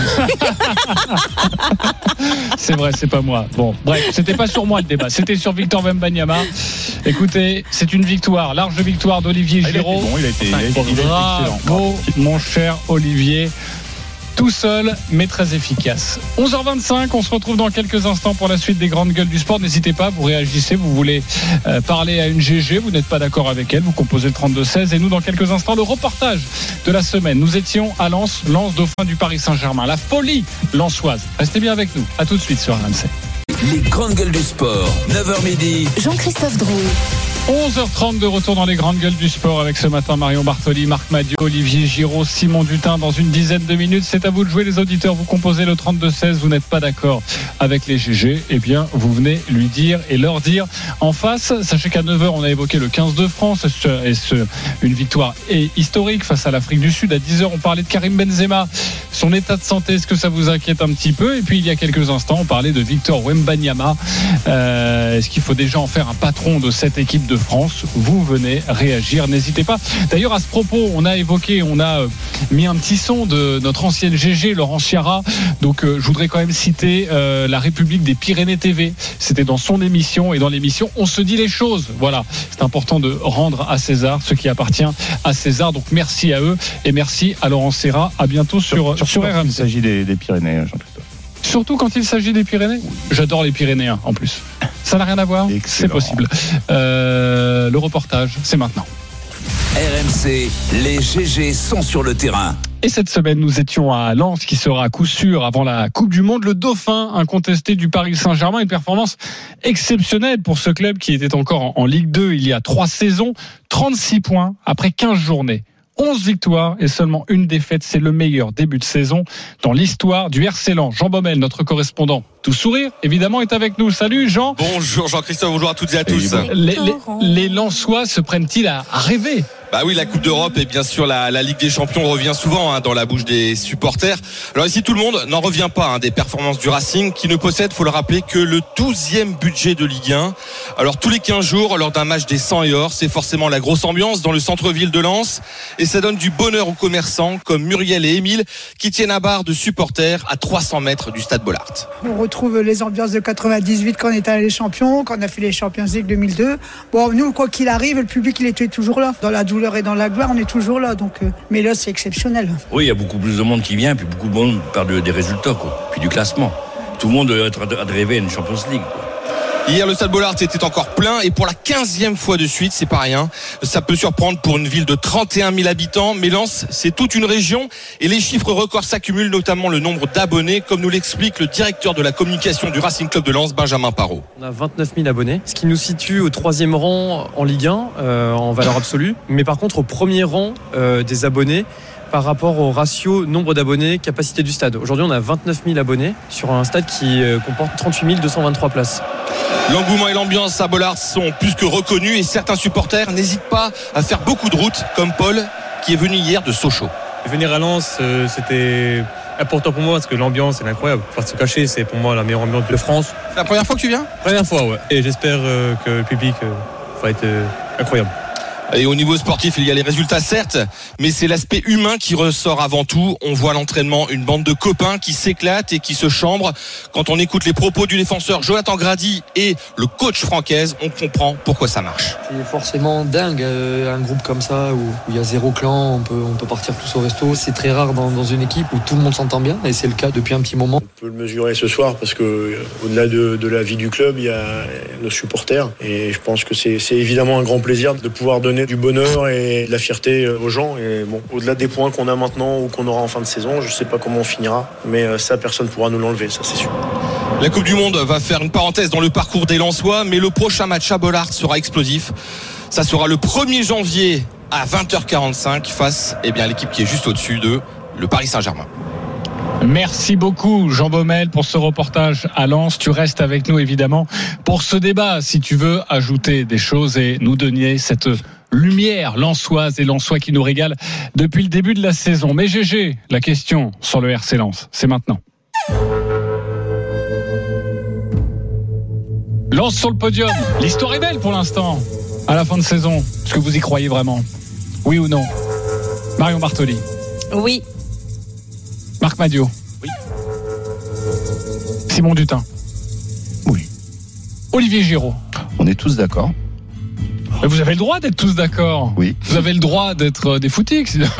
C'est vrai, c'est pas moi. Bon, bref, c'était pas sur moi le débat, c'était sur Victor Wembanyama. Écoutez, c'est une victoire, large victoire d'Olivier Ah, il a été Giraud. bon, il a été, il a été- il a été excellent. Bravo, mon cher Olivier. Tout seul, mais très efficace. onze heures vingt-cinq, on se retrouve dans quelques instants pour la suite des grandes gueules du sport. N'hésitez pas, vous réagissez, vous voulez euh, parler à une G G, vous n'êtes pas d'accord avec elle, vous composez le trente-deux seize. Et nous, dans quelques instants, le reportage de la semaine. Nous étions à Lens, Lens dauphin du Paris Saint-Germain. La folie lensoise. Restez bien avec nous. À tout de suite sur R M C. Les grandes gueules du sport, neuf heures midi. Jean-Christophe Drouet. onze heures trente de retour dans les grandes gueules du sport avec ce matin Marion Bartoli, Marc Madiot, Olivier Giraud, Simon Dutin. Dans une dizaine de minutes, c'est à vous de jouer les auditeurs. Vous composez le trente-deux seize, vous n'êtes pas d'accord avec les G G, eh bien vous venez lui dire et leur dire en face. Sachez qu'à neuf heures, on a évoqué le quinze de France et, ce, et ce, une victoire historique face à l'Afrique du Sud. À dix heures, on parlait de Karim Benzema, son état de santé, est-ce que ça vous inquiète un petit peu? Et puis il y a quelques instants, on parlait de Victor Wembanyama. Euh, est-ce qu'il faut déjà en faire un patron de cette équipe de France? Vous venez réagir, n'hésitez pas. D'ailleurs, à ce propos, on a évoqué, on a mis un petit son de notre ancienne G G, Laurent Sierra. Donc, euh, je voudrais quand même citer euh, la République des Pyrénées T V. C'était dans son émission, et dans l'émission, on se dit les choses. Voilà, c'est important de rendre à César ce qui appartient à César. Donc, merci à eux et merci à Laurent Sierra. À bientôt sur, sur, sur R M C. Il s'agit des, des Pyrénées, Jean-Christophe. Surtout quand il s'agit des Pyrénées. J'adore les Pyrénéens en plus. Ça n'a rien à voir. Excellent. C'est possible. Euh, le reportage, c'est maintenant. R M C, les G G sont sur le terrain. Et cette semaine, nous étions à Lens, qui sera à coup sûr avant la Coupe du Monde, le dauphin incontesté du Paris Saint-Germain. Une performance exceptionnelle pour ce club qui était encore en, en Ligue deux il y a trois saisons. trente-six points après quinze journées. onze victoires et seulement une défaite. C'est le meilleur début de saison dans l'histoire du R C Lens. Jean Baumel, notre correspondant, tout sourire, évidemment, est avec nous. Salut Jean. Bonjour Jean-Christophe, bonjour à toutes et à tous. Les, les, les Lensois se prennent-ils à, à rêver? Bah oui, la Coupe d'Europe et bien sûr la, la Ligue des Champions revient souvent hein, dans la bouche des supporters. Alors ici, tout le monde n'en revient pas hein, des performances du Racing qui ne possède, faut le rappeler, que le douzième budget de Ligue un. Alors tous les quinze jours, lors d'un match des cent et or, c'est forcément la grosse ambiance dans le centre-ville de Lens et ça donne du bonheur aux commerçants comme Muriel et Émile qui tiennent à barre de supporters à trois cents mètres du stade Bollaert. On retrouve les ambiances de quatre-vingt-dix-huit quand on était allé les champions, quand on a fait les Champions League deux mille deux. Bon, nous, quoi qu'il arrive, le public, il était toujours là. Dans la douleur et dans la gloire, on est toujours là. Donc, euh, mais là, c'est exceptionnel. Oui, il y a beaucoup plus de monde qui vient, puis beaucoup de monde perd des résultats, quoi. Puis du classement. Tout le monde doit être à rêver à une Champions League, quoi. Hier, le stade Bollaert était encore plein et pour la quinzième fois de suite, c'est pas rien. Ça peut surprendre pour une ville de trente et un mille habitants, mais Lens, c'est toute une région et les chiffres records s'accumulent, notamment le nombre d'abonnés, comme nous l'explique le directeur de la communication du Racing Club de Lens, Benjamin Parot. On a vingt-neuf mille abonnés, ce qui nous situe au troisième rang en Ligue un, euh, en valeur absolue, mais par contre au premier rang euh, des abonnés par rapport au ratio nombre d'abonnés, capacité du stade. Aujourd'hui, on a vingt-neuf mille abonnés sur un stade qui euh, comporte trente-huit mille deux cent vingt-trois places. L'engouement et l'ambiance à Bollaert sont plus que reconnus et certains supporters n'hésitent pas à faire beaucoup de routes, comme Paul, qui est venu hier de Sochaux. Venir à Lens, euh, c'était important pour moi parce que l'ambiance est incroyable. Pas se cacher, c'est pour moi la meilleure ambiance de France. C'est la première fois que tu viens ? Première fois, ouais. Et j'espère euh, que le public euh, va être euh, incroyable. Et au niveau sportif, il y a les résultats certes, mais c'est l'aspect humain qui ressort avant tout. On voit l'entraînement, une bande de copains qui s'éclatent et qui se chambrent. Quand on écoute les propos du défenseur Jonathan Grady et le coach Francaise, on comprend pourquoi ça marche. C'est forcément dingue, euh, un groupe comme ça où il y a zéro clan, on peut, on peut partir tous au resto. C'est très rare dans, dans une équipe où tout le monde s'entend bien et c'est le cas depuis un petit moment. On peut le mesurer ce soir parce que euh, au-delà de, de la vie du club, il y a nos supporters et je pense que c'est, c'est évidemment un grand plaisir de pouvoir donner du bonheur et de la fierté aux gens. Et bon, au-delà des points qu'on a maintenant ou qu'on aura en fin de saison, je ne sais pas comment on finira, mais ça, personne ne pourra nous l'enlever, ça c'est sûr. La Coupe du Monde va faire une parenthèse dans le parcours des Lensois, mais le prochain match à Bollaert sera explosif. Ça sera le premier janvier à vingt heures quarante-cinq face eh bien, à l'équipe qui est juste au-dessus d'eux, le Paris Saint-Germain. Merci beaucoup Jean Baumel pour ce reportage à Lens. Tu restes avec nous évidemment pour ce débat si tu veux ajouter des choses et nous donner cette lumière lensoise et lensois qui nous régale depuis le début de la saison. Mais G G, la question sur le R C Lens, c'est maintenant. Lens sur le podium. L'histoire est belle pour l'instant à la fin de saison. Est-ce que vous y croyez vraiment ? Oui ou non ? Marion Bartoli. Oui. Marc Madiot. Oui. Simon Dutin. Oui. Olivier Giraud. On est tous d'accord. Mais vous avez le droit d'être tous d'accord. Oui. Vous avez le droit d'être des footix. Sinon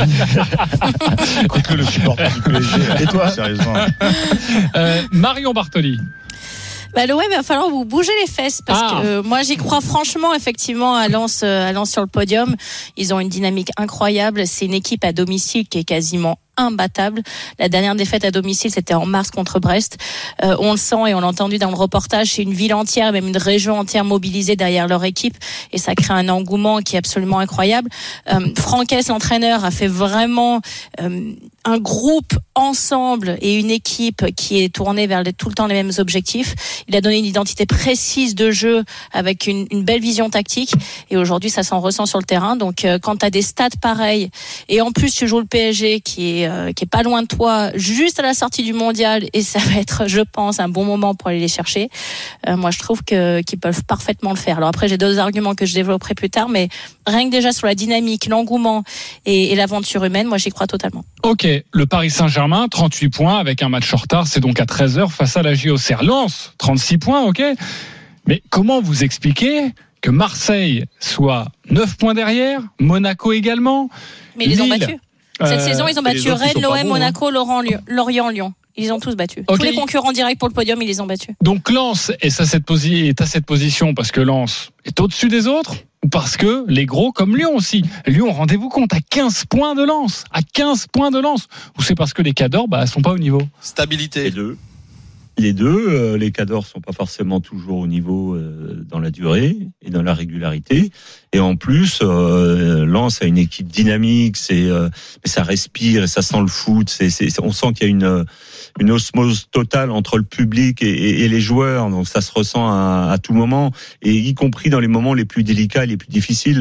je... Écoute que le supporter du P S G. Et toi, sérieusement. euh, Marion Bartoli. Bah, le ouais, il va falloir vous bouger les fesses parce ah. que euh, moi j'y crois franchement effectivement à Lens, euh, à Lens sur le podium. Ils ont une dynamique incroyable. C'est une équipe à domicile qui est quasiment imbattable. La dernière défaite à domicile, c'était en mars contre Brest. Euh, on le sent et on l'a entendu dans le reportage, c'est une ville entière, même une région entière mobilisée derrière leur équipe et ça crée un engouement qui est absolument incroyable. Euh, Francaise, l'entraîneur, a fait vraiment euh, un groupe ensemble et une équipe qui est tournée vers les, tout le temps les mêmes objectifs. Il a donné une identité précise de jeu avec une, une belle vision tactique et aujourd'hui ça s'en ressent sur le terrain. Donc euh, quand tu as des stats pareils et en plus tu joues le P S G qui est Euh, qui est pas loin de toi, juste à la sortie du mondial, et ça va être, je pense, un bon moment pour aller les chercher. Euh, moi, je trouve que qu'ils peuvent parfaitement le faire. Alors après, j'ai d'autres arguments que je développerai plus tard, mais rien que déjà sur la dynamique, l'engouement et, et l'aventure humaine, moi, j'y crois totalement. Ok, le Paris Saint-Germain, trente-huit points avec un match en retard, c'est donc à treize heures face à la J O C R. Lens, trente-six points, ok. Mais comment vous expliquez que Marseille soit neuf points derrière, Monaco également, mais ils les ont Lille, battus. Cette euh, saison, ils ont battu Rennes, l'O M, Monaco, hein. Laurent, Lorient, Lyon. Ils les ont tous battus. Okay. Tous les concurrents directs pour le podium, ils les ont battus. Donc Lens est à cette, posi- est à cette position parce que Lens est au-dessus des autres ou parce que les gros comme Lyon aussi. Lyon, rendez-vous compte, à quinze points de Lens. À quinze points de Lens. Ou c'est parce que les Cadors bah, sont pas au niveau. Stabilité. Les deux. Les deux, euh, les Cadors sont pas forcément toujours au niveau euh, dans la durée et dans la régularité. Et en plus, euh, Lens a une équipe dynamique, c'est, euh, ça respire et ça sent le foot. C'est, c'est, on sent qu'il y a une, une osmose totale entre le public et, et, et les joueurs. Donc ça se ressent à, à tout moment, et y compris dans les moments les plus délicats, les plus difficiles.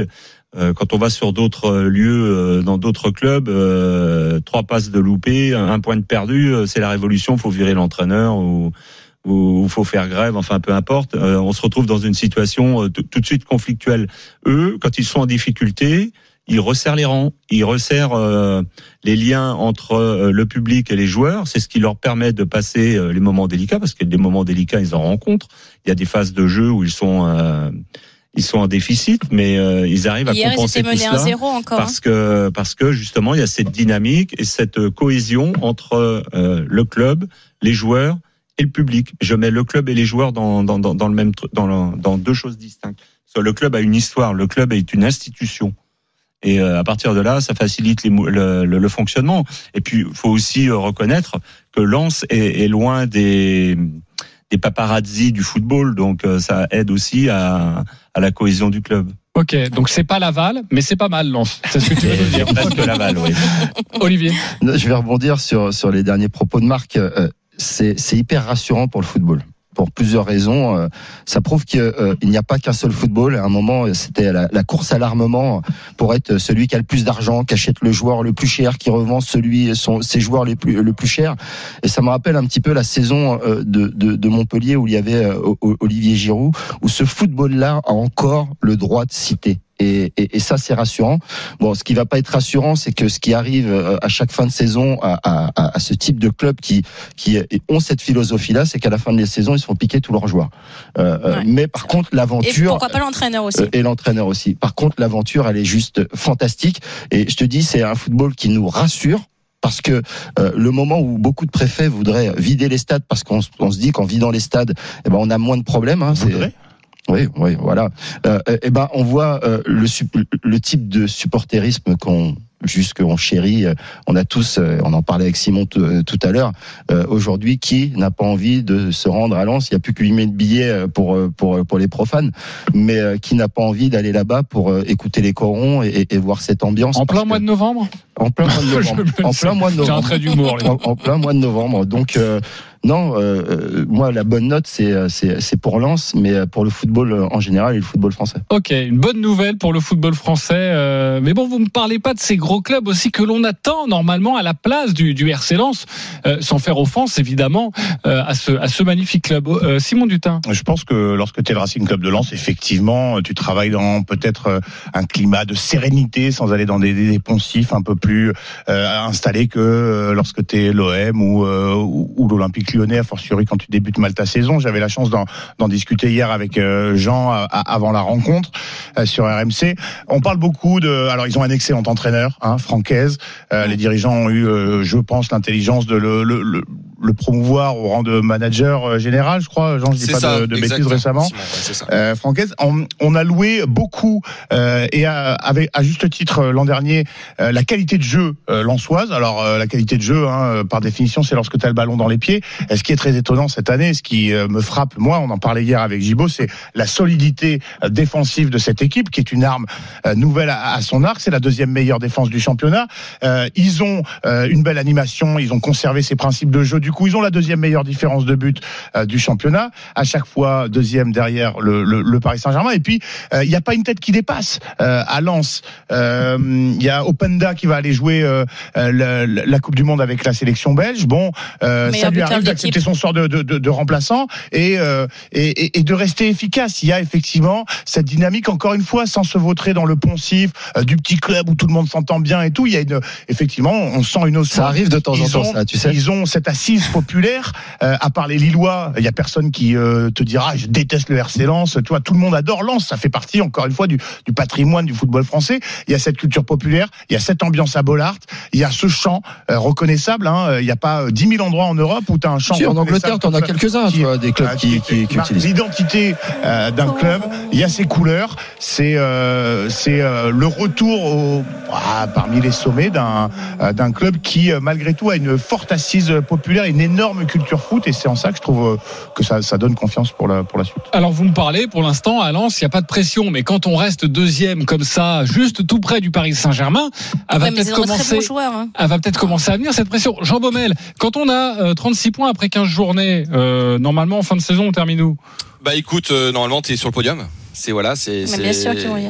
Euh, quand on va sur d'autres lieux, euh, dans d'autres clubs, euh, trois passes de loupé, un point de perdu, euh, c'est la révolution. Faut virer l'entraîneur ou ou faut faire grève. Enfin, peu importe. Euh, on se retrouve dans une situation euh, t- tout de suite conflictuelle. Eux, quand ils sont en difficulté, ils resserrent les rangs, ils resserrent euh, les liens entre euh, le public et les joueurs. C'est ce qui leur permet de passer euh, les moments délicats, parce que des moments délicats, ils en rencontrent. Il y a des phases de jeu où ils sont euh, ils sont en déficit, mais euh, ils arrivent à Hier, compenser ils étaient tout menés cela un zéro encore. parce que parce que justement, il y a cette dynamique et cette cohésion entre euh, le club, les joueurs et le public. Je mets le club et les joueurs dans dans dans, dans le même dans le, dans deux choses distinctes. Parce que le club a une histoire, le club est une institution. Et à partir de là, ça facilite les, le, le, le fonctionnement. Et puis, il faut aussi reconnaître que Lens est, est loin des, des paparazzis du football, donc ça aide aussi à, à la cohésion du club. Ok, donc c'est pas Laval, mais c'est pas mal, Lens. C'est ce que tu veux nous dire. Presque Laval, oui. Olivier. Je vais rebondir sur sur les derniers propos de Marc. Euh, c'est c'est hyper rassurant pour le football. Pour plusieurs raisons, ça prouve qu'il euh, n'y a pas qu'un seul football. À un moment, c'était la, la course à l'armement pour être celui qui a le plus d'argent, qui achète le joueur le plus cher, qui revend celui son ses joueurs les plus le plus chers. Et ça me rappelle un petit peu la saison de de, de Montpellier où il y avait euh, Olivier Giroud, où ce football-là a encore le droit de citer. Et, et, et ça, c'est rassurant. Bon, ce qui va pas être rassurant, c'est que ce qui arrive à chaque fin de saison à, à, à ce type de club qui, qui ont cette philosophie-là, c'est qu'à la fin de la saison, ils se font piquer tous leurs joueurs. Euh, ouais, mais par contre, l'aventure... Et pourquoi pas l'entraîneur aussi. Et l'entraîneur aussi. Par contre, l'aventure, elle est juste fantastique. Et je te dis, c'est un football qui nous rassure. Parce que euh, le moment où beaucoup de préfets voudraient vider les stades, parce qu'on on se dit qu'en vidant les stades, eh ben on a moins de problèmes. Hein, c'est... Oui, oui, voilà. Euh, eh ben, on voit euh, le, le type de supporterisme qu'on juste qu'on chérit. On a tous, on en parlait avec Simon t- tout à l'heure. Euh, aujourd'hui, qui n'a pas envie de se rendre à Lens ? Il n'y a plus que huit mille billets pour pour pour les profanes, mais euh, qui n'a pas envie d'aller là-bas pour euh, écouter les corons et, et voir cette ambiance. En plein mois de novembre. En plein mois de novembre. en plein mois de novembre. J'ai un trait d'humour. En, en plein mois de novembre. Donc. Euh, Non, euh, moi la bonne note c'est c'est c'est pour Lens, mais pour le football en général et le football français. Ok, une bonne nouvelle pour le football français. Euh, mais bon, vous me parlez pas de ces gros clubs aussi que l'on attend normalement à la place du du R C Lens, euh, sans faire offense évidemment euh, à ce à ce magnifique club. Euh, Simon Dutin. Je pense que lorsque tu es le Racing Club de Lens, effectivement, tu travailles dans peut-être un climat de sérénité, sans aller dans des, des poncifs un peu plus euh, installés que lorsque tu es l'O M ou, euh, ou, ou l'Olympique Lyonnais, a fortiori quand tu débutes mal ta saison. J'avais la chance d'en, d'en discuter hier avec euh, Jean à, à, avant la rencontre euh, sur R M C. On parle beaucoup de... Alors, ils ont un excellent entraîneur, hein, Francaise. Euh, les dirigeants ont eu, euh, je pense, l'intelligence de le, le, le, le promouvoir au rang de manager général, je crois. Jean, je dis c'est pas ça, de, de bêtises récemment. Simon, ouais, c'est ça. Euh, Francaise, on, on a loué beaucoup, euh, et à, avec, à juste titre l'an dernier, euh, la qualité de jeu euh, lensoise. Alors, euh, la qualité de jeu, hein, par définition, c'est lorsque tu as le ballon dans les pieds. Ce qui est très étonnant cette année, ce qui me frappe, moi, on en parlait hier avec Gibaud, c'est la solidité défensive de cette équipe, qui est une arme nouvelle à son arc. C'est la deuxième meilleure défense du championnat. Euh, ils ont euh, une belle animation, ils ont conservé ces principes de jeu. Du coup, ils ont la deuxième meilleure différence de but euh, du championnat. À chaque fois, deuxième derrière le, le, le Paris Saint-Germain. Et puis, il euh, n'y a pas une tête qui dépasse euh, à Lens. Il euh, y a Openda qui va aller jouer euh, la, la Coupe du Monde avec la sélection belge. Bon, euh, ça lui arrive d'accepter son sort de, de, de, de remplaçant et, euh, et, et de rester efficace. Il y a effectivement cette dynamique, encore une fois, sans se vautrer dans le poncif euh, du petit club où tout le monde s'entend bien et tout. Il y a une, effectivement, on sent une osmose. Ça arrive de temps en temps, ont, ça, tu sais. Ils ont cette assise populaire. Euh, à part les Lillois, il y a personne qui euh, te dira je déteste le R C Lens. Tu vois, tout le monde adore Lens. Ça fait partie, encore une fois, du, du patrimoine du football français. Il y a cette culture populaire, il y a cette ambiance à Bollaert, il y a ce chant euh, reconnaissable. Hein. Il n'y a pas dix mille endroits en Europe où tu as un chant. Si, en Angleterre, t'en as quelques-uns, tu vois, des clubs qui, qui, qui, qui utilisent. L'identité euh, d'un club, il y a ses couleurs. C'est euh, c'est euh, le retour au, ah, parmi les sommets d'un euh, d'un club qui, euh, malgré tout, a une forte assise populaire, une énorme culture foot, et c'est en ça que je trouve euh, que ça, ça donne confiance pour la pour la suite. Alors vous me parlez, pour l'instant à Lens, il n'y a pas de pression, mais quand on reste deuxième comme ça, juste tout près du Paris Saint-Germain, elle va ouais, peut-être commencer. Bon joueur, hein. Elle va peut-être commencer à venir cette pression. Jean Baumel, quand on a euh, trente-six points après quinze journées, euh, normalement en fin de saison, on termine où ? Bah écoute, euh, normalement t'es sur le podium. C'est voilà, c'est. Mais c'est... bien sûr qu'ils vont y être.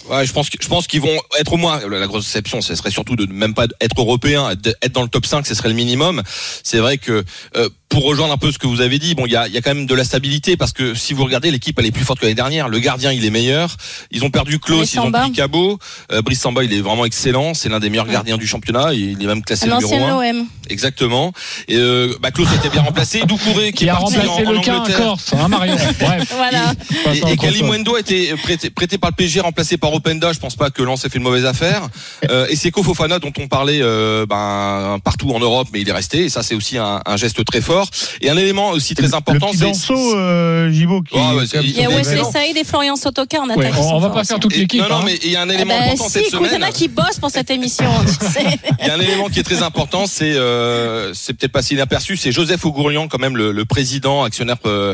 Ouais, je pense que, je pense qu'ils vont être au moins, la grosse exception, ce serait surtout de même pas être européen, être dans le top cinq, ce serait le minimum. C'est vrai que, euh, pour rejoindre un peu ce que vous avez dit, bon, il y a, il y a quand même de la stabilité parce que si vous regardez, l'équipe elle est plus forte que l'année dernière. Le gardien il est meilleur. Ils ont perdu Klaus, ils ont pris Cabot. Euh, Brice Samba il est vraiment excellent. C'est l'un des meilleurs ouais. gardiens du championnat. Il est même classé un numéro un. l'O M. Exactement. Et euh, bah Klaus était bien remplacé. Doucouré qui, qui est a parti remplacé en, le en Angleterre. Corse, hein, Marion. Bref. Voilà. Et, et, et Kalimundo a été prêté, prêté par le P S G, remplacé par Openda. Je pense pas que Lens ait fait une mauvaise affaire. Euh, et c'est Fofana dont on parlait euh, ben partout en Europe, mais il est resté. Et ça c'est aussi un, un geste très fort. Et un élément aussi très important, le petit Danso, euh, Gibaud, qui oh, ouais, il y a Wesley Saïd et Florian Sotoka en attaque. Ouais, on va pas faire toute l'équipe. Non, non, hein. mais il y a un élément bah, important si, cette écoute, semaine. Il y en a qui bossent pour cette émission. Tu sais. Il y a un élément qui est très important, c'est euh, c'est peut-être passé inaperçu, c'est Joseph Ougourlian, quand même le, le président actionnaire euh,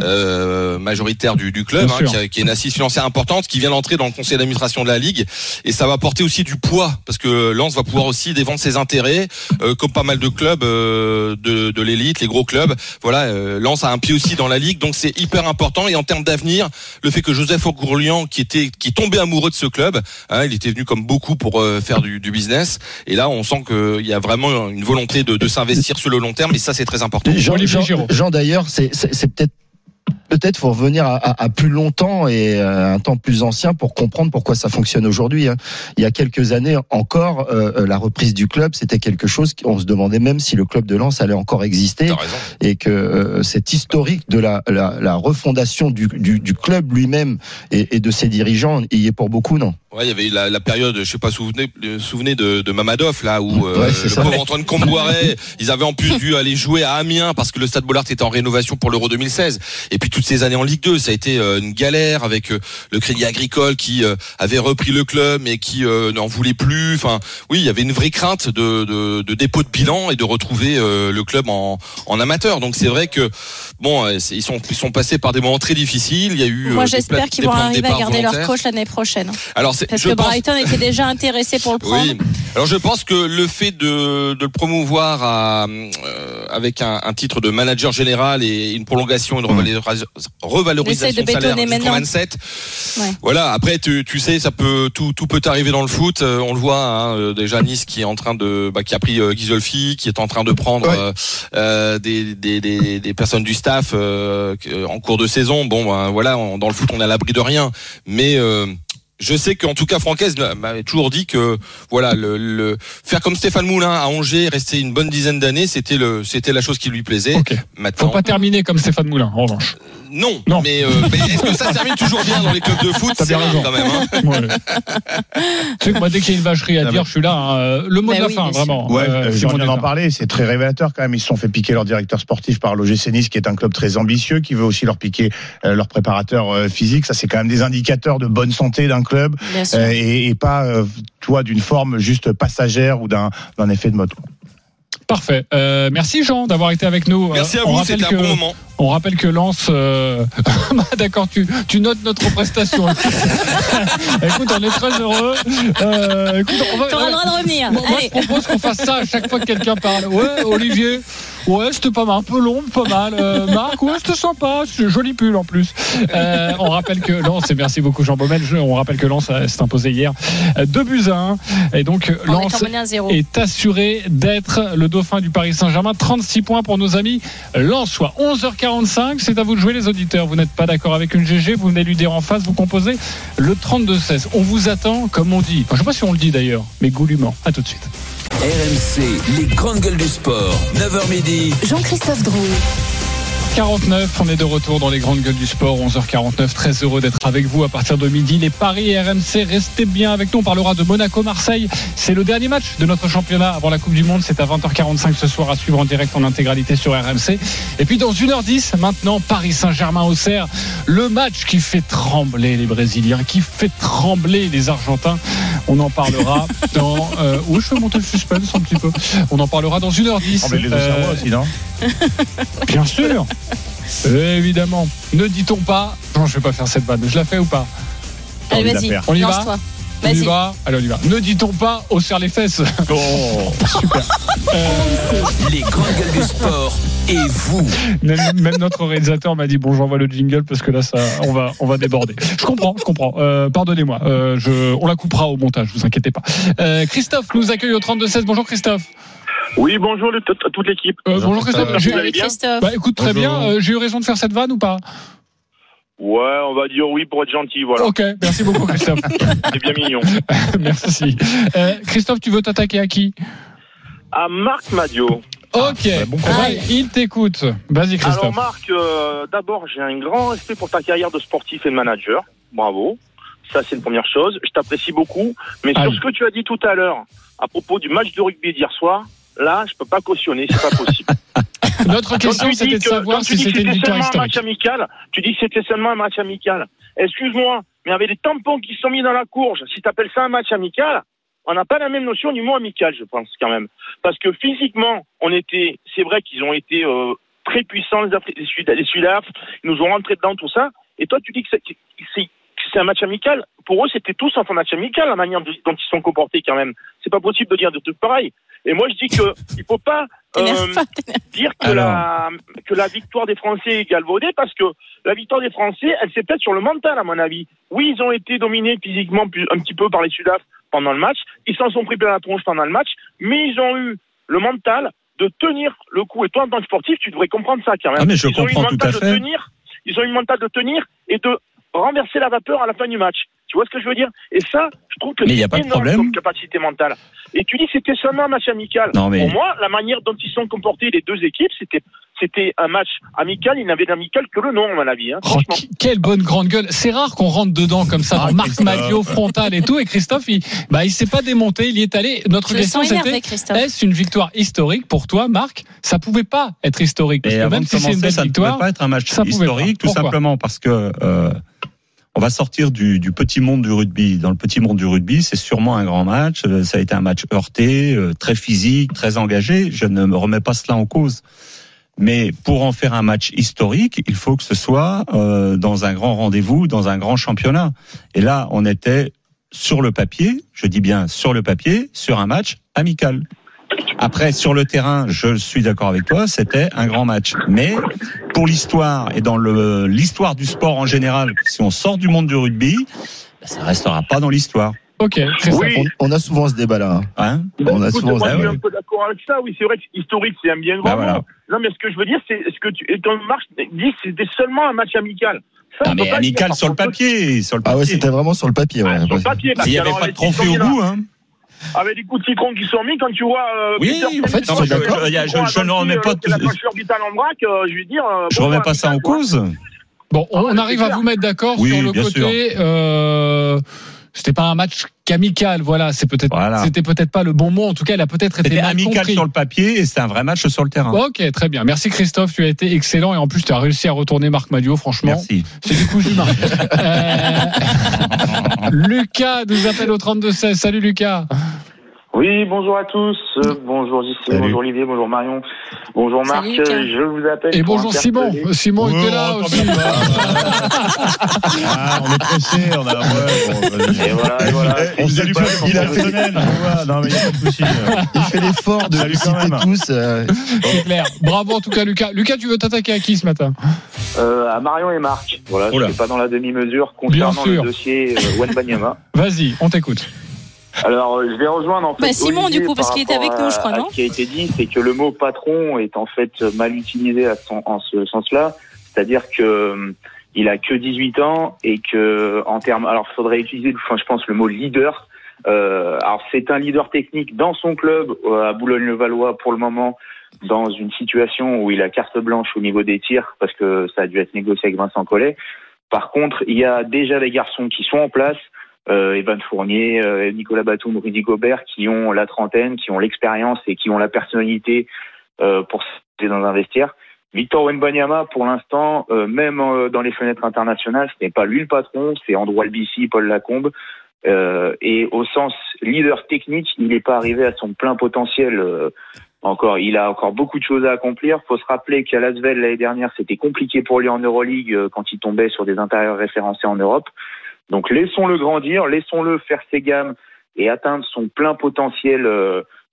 euh, majoritaire du, du club, hein, qui, a, qui est une assise financière importante, qui vient d'entrer dans le conseil d'administration de la Ligue, et ça va porter aussi du poids parce que Lens va pouvoir aussi défendre ses intérêts, euh, comme pas mal de clubs euh, de, de l'élite, les gros clubs. Voilà, euh, Lens a un pied aussi dans la Ligue, donc c'est hyper important. Et en termes d'avenir, le fait que Joseph Ougourlian, qui était, qui est tombé amoureux de ce club, hein, il était venu comme beaucoup pour euh, faire du, du business. Et là, on sent qu'il y a vraiment une volonté de, de s'investir sur le long terme. Et ça, c'est très important. Jean, Jean, Jean d'ailleurs, c'est, c'est, c'est peut-être Peut-être faut revenir à, à, à plus longtemps et à un temps plus ancien pour comprendre pourquoi ça fonctionne aujourd'hui. Il y a quelques années encore, euh, la reprise du club, c'était quelque chose qu'on se demandait même si le club de Lens allait encore exister, et que euh, cet historique de la, la, la refondation du, du, du club lui-même et, et de ses dirigeants, il y est pour beaucoup, non? Ouais, il y avait la, la période, je sais pas, souvenez, souvenez de, de Mamadov là où euh, ouais, le ça. pauvre Antoine Comboiré, ils avaient en plus dû aller jouer à Amiens parce que le Stade Bollaert était en rénovation pour l'Euro deux mille seize. Et puis toutes ces années en Ligue deux, ça a été euh, une galère avec euh, le Crédit Agricole qui euh, avait repris le club mais qui euh, n'en voulait plus. Enfin, oui, il y avait une vraie crainte de, de, de dépôt de bilan et de retrouver euh, le club en, en amateur. Donc c'est vrai que bon, euh, ils sont ils sont passés par des moments très difficiles. Il y a eu. Moi, euh, j'espère qu'ils vont arriver à garder leur coach l'année prochaine. Alors Parce je que pense... Brighton était déjà intéressé pour le prendre. Oui. Alors je pense que le fait de, de le promouvoir à, euh, avec un, un titre de manager général et une prolongation, une revalorisation, revalorisation de salaire jusqu'en vingt-sept. Ouais. Voilà. Après, tu, tu sais, ça peut tout, tout peut arriver dans le foot. Euh, on le voit hein, déjà Nice qui est en train de, bah, qui a pris euh, Ghisolfi, qui est en train de prendre ouais. euh, euh, des, des, des, des personnes du staff euh, en cours de saison. Bon, bah, voilà, on, dans le foot, on est à l'abri de rien, mais euh, je sais qu'en tout cas Francaise m'avait toujours dit que voilà le, le faire comme Stéphane Moulin à Angers, rester une bonne dizaine d'années, c'était le c'était la chose qui lui plaisait. Okay. Maintenant, faut pas terminer comme Stéphane Moulin en revanche. Non, non. Mais, euh, mais est-ce que ça se termine toujours bien dans les clubs de foot? C'est rare quand même. Hein. Ouais. Tu sais que moi, dès qu'il y a une vacherie à dire, je suis là. Hein, le mot bah de la oui, fin, vraiment. Ouais, euh, j'en viens d'en parler. C'est très révélateur quand même. Ils se sont fait piquer leur directeur sportif par l'O G C Nice, qui est un club très ambitieux, qui veut aussi leur piquer euh, leur préparateur euh, physique. Ça, c'est quand même des indicateurs de bonne santé d'un club euh, et, et pas, euh, toi, d'une forme juste passagère ou d'un, d'un effet de mode. Parfait. Euh, merci Jean d'avoir été avec nous. Merci à vous, c'était un bon moment. On rappelle que Lens... Euh... D'accord, tu, tu notes notre prestation. Écoute, on est très heureux. Euh, écoute, on va... Tu auras le droit de revenir. Moi, moi je propose qu'on fasse ça à chaque fois que quelqu'un parle. Ouais, Olivier, ouais, c'était pas mal. Un peu long, pas mal. Euh, Marc, ouais, c'était sympa. C'est joli pull en plus. Euh, on rappelle que Lens, et merci beaucoup Jean Baumel, on rappelle que Lens s'est imposé hier deux buts à un. Et donc, Lens est assuré d'être le dauphin du Paris Saint-Germain. trente-six points pour nos amis lensois. onze heures quarante-cinq, c'est à vous de jouer les auditeurs. Vous n'êtes pas d'accord avec une G G, vous venez lui dire en face, vous composez le trente-deux seize. On vous attend, comme on dit. Enfin, je ne sais pas si on le dit d'ailleurs, mais goulûment. À tout de suite. R M C, les grandes gueules du sport. neuf heures midi. Jean-Christophe Drouet. quarante-neuf, on est de retour dans les grandes gueules du sport. onze heures quarante-neuf, très heureux d'être avec vous à partir de midi. Les paris R M C, restez bien avec nous. On parlera de Monaco-Marseille. C'est le dernier match de notre championnat avant la Coupe du Monde. C'est à vingt heures quarante-cinq ce soir à suivre en direct en intégralité sur R M C. Et puis dans une heure dix, maintenant, Paris Saint-Germain-Auxerre. Le match qui fait trembler les Brésiliens, qui fait trembler les Argentins. On en parlera dans... Euh, où je fais monter le suspense un petit peu. On en parlera dans une heure dix. Les euh... aussi, non? Bien sûr. Évidemment. Ne dit-on pas... Non, je vais pas faire cette vanne. Je la fais ou pas? Allez, vas-y. On y va? Lance-toi. On y va. Allez, on y va. Ne dit-on pas au serre les fesses? Oh, super. euh... Les grandes gueules du sport. Et vous? Même, même notre réalisateur m'a dit bon, j'envoie le jingle parce que là, ça, on va, on va déborder. Je comprends, je comprends. Euh, pardonnez-moi. Euh, je, on la coupera au montage. Vous inquiétez pas. Euh, Christophe nous accueille au trente-deux seize. Bonjour Christophe. Oui, bonjour le, t- toute l'équipe. Euh, bonjour Christophe. Vous J'ai, allez bien bah, écoute, très Bonjour. bien. Euh, j'ai eu raison de faire cette vanne ou pas? Ouais, on va dire oui pour être gentil, voilà. Ok, merci beaucoup Christophe. C'est bien mignon. Merci. Euh, Christophe, tu veux t'attaquer à qui? À Marc Madio. Ok, bon courage. Il t'écoute. Vas-y Christophe. Alors Marc, euh, d'abord j'ai un grand respect pour ta carrière de sportif et de manager. Bravo. Ça c'est une première chose. Je t'apprécie beaucoup. Mais Allez. sur ce que tu as dit tout à l'heure à propos du match de rugby d'hier soir, là je peux pas cautionner, c'est pas possible. Notre question Quand tu c'était dis de que- savoir quand tu si dis que c'était une victoire seulement un historique. match amical, tu dis que c'était seulement un match amical. Excuse-moi, mais avec les tampons qui sont mis dans la courge, si tu appelles ça un match amical, on n'a pas la même notion du mot amical, je pense quand même. Parce que physiquement, on était, c'est vrai qu'ils ont été euh, très puissants les Afri- les Sud, les Sudaf, ils nous ont rentré dedans tout ça. Et toi, tu dis que c'est, que c'est, que c'est un match amical. Pour eux, c'était tous un match amical, la manière de- dont ils sont comportés quand même. C'est pas possible de dire des trucs pareils. Et moi, je dis que il faut pas euh, dire que la que la victoire des Français est galvaudée, parce que la victoire des Français, elle s'est faite sur le mental, à mon avis. Oui, ils ont été dominés physiquement plus- un petit peu par les Sudaf pendant le match. Ils s'en sont pris plein la tronche pendant le match, mais ils ont eu le mental de tenir le coup. Et toi, en tant que sportif, tu devrais comprendre ça quand même. Ah, mais je ils ont eu comprends le tout mental à de fait. tenir. Ils ont eu le mental de tenir et de renverser la vapeur à la fin du match. Tu vois ce que je veux dire? Et ça, je trouve que Mais il y c'est a pas de énorme problème. comme capacité mentale. Et tu dis que c'était seulement un match amical. Non, mais- Pour moi, la manière dont ils sont comportés les deux équipes, c'était c'était un match amical. Il n'avait d'amical que le nom, à mon avis. Hein, Oh, franchement. qui- quelle bonne grande gueule. C'est rare qu'on rentre dedans comme ça, Ah, dans Marc Christophe. Madio, frontal et tout. Et Christophe, il, bah, il s'est pas démonté, il y est allé. Notre Je le question sens énervé, c'était, Christophe. est-ce une victoire historique pour toi, Marc? Ça pouvait pas être historique. Parce Et que avant même de si c'est une commencer, belle ça ne victoire, pouvait pas être un match ça pouvait historique, pas. tout Pourquoi simplement parce que euh, on va sortir du, du petit monde du rugby. Dans le petit monde du rugby, c'est sûrement un grand match. Euh, Ça a été un match heurté, euh, très physique, très engagé. Je ne me remets pas cela en cause. Mais pour en faire un match historique, il faut que ce soit euh, dans un grand rendez-vous, dans un grand championnat. Et là, on était sur le papier, je dis bien sur le papier, sur un match amical. Après, sur le terrain, je suis d'accord avec toi, c'était un grand match. Mais pour l'histoire et dans le, l'histoire du sport en général, si on sort du monde du rugby, ça restera pas dans l'histoire. Ok, Oui. on, on a souvent ce débat-là. Hein on a Écoute, souvent moi, ce je suis débat. un peu d'accord avec ça. Oui, c'est vrai que historique, c'est un bien grand Bah, voilà. mot. Non, mais ce que je veux dire, c'est ce que tu, quand Marc dit, c'était seulement un match amical. Ça, Non, on peut mais pas amical dire, sur le par contre. papier, sur le Ah papier. ouais, c'était vraiment sur le papier. Ouais. Sur le papier, parce Il n'y que avait alors, pas de avec trophée les au citron, bout, hein. Avec des coups de citron qui sont mis, quand tu vois. Euh, Oui, Peter en fait, Pan, je- qui je- mange je- le je- citron je n'en à remets Vinci, pas euh, tout- La fâcheur d'Ital en vrac, euh, je veux dire. euh, Je pourquoi remets pas ça en amical, tu vois cause. bon, on, Ah, on c'est arrive à clair. vous mettre d'accord Oui, sur le bien côté. Euh, c'était pas un match qu'amical, voilà. C'est peut-être, Voilà. c'était peut-être pas le bon mot. En tout cas, il a peut-être été C'était mal amical compris. sur le papier et c'était un vrai match sur le terrain. Ok, très bien. Merci Christophe, tu as été excellent et en plus tu as réussi à retourner Marc Madio, franchement. Merci. C'est du coup humain. euh... Lucas nous appelle au trente-deux seize. Salut Lucas. Oui, bonjour à tous. Euh, bonjour J C, Salut. bonjour Olivier, bonjour Marion, bonjour Marc. Salut, Lucas. Euh, Je vous appelle. Et pour bonjour Simon. interpeller- Simon Ouais, était là oh, aussi. quand même Ah, on est pressé, on a. Ouais, bon, vas-y. Et voilà, et voilà. On salue pas il a fait semaine. Ouais, non, mais il n'y a pas de souci. Il fait l'effort de Salut vous quand citer même. tous. euh, C'est clair. Bravo en tout cas Lucas. Lucas, tu veux t'attaquer à qui ce matin? Euh, à Marion et Marc. Voilà, Oula. je suis pas dans la demi-mesure concernant Bien sûr. le dossier euh, Wembanyama. Vas-y, on t'écoute. Alors, euh, je vais rejoindre en fait. Bah, Simon, Olivier du coup, parce par qu'il était rapport avec nous, à- je crois, à non Ce qui a été dit, c'est que le mot patron est en fait mal utilisé à son, en ce sens-là. C'est-à-dire que euh, il a que dix-huit ans et que en termes, alors il faudrait utiliser, enfin, je pense le mot leader. Euh, alors c'est un leader technique dans son club euh, à Boulogne-le-Valois pour le moment, dans une situation où il a carte blanche au niveau des tirs parce que ça a dû être négocié avec Vincent Collet. Par contre, il y a déjà des garçons qui sont en place. Euh, Evan Fournier, euh, Nicolas Batum, Rudy Gobert, qui ont la trentaine, qui ont l'expérience et qui ont la personnalité euh, pour s'être dans un vestiaire. Victor Wembanyama, pour l'instant, euh, même euh, dans les fenêtres internationales, ce n'est pas lui le patron, c'est Andrew Albici, Paul Lacombe. Euh, et au sens leader technique, il n'est pas arrivé à son plein potentiel. Euh, encore, il a encore beaucoup de choses à accomplir. Faut se rappeler qu'à Lasvel l'année dernière, c'était compliqué pour lui en Euroleague euh, quand il tombait sur des intérieurs référencés en Europe. Donc laissons-le grandir, laissons-le faire ses gammes et atteindre son plein potentiel, euh,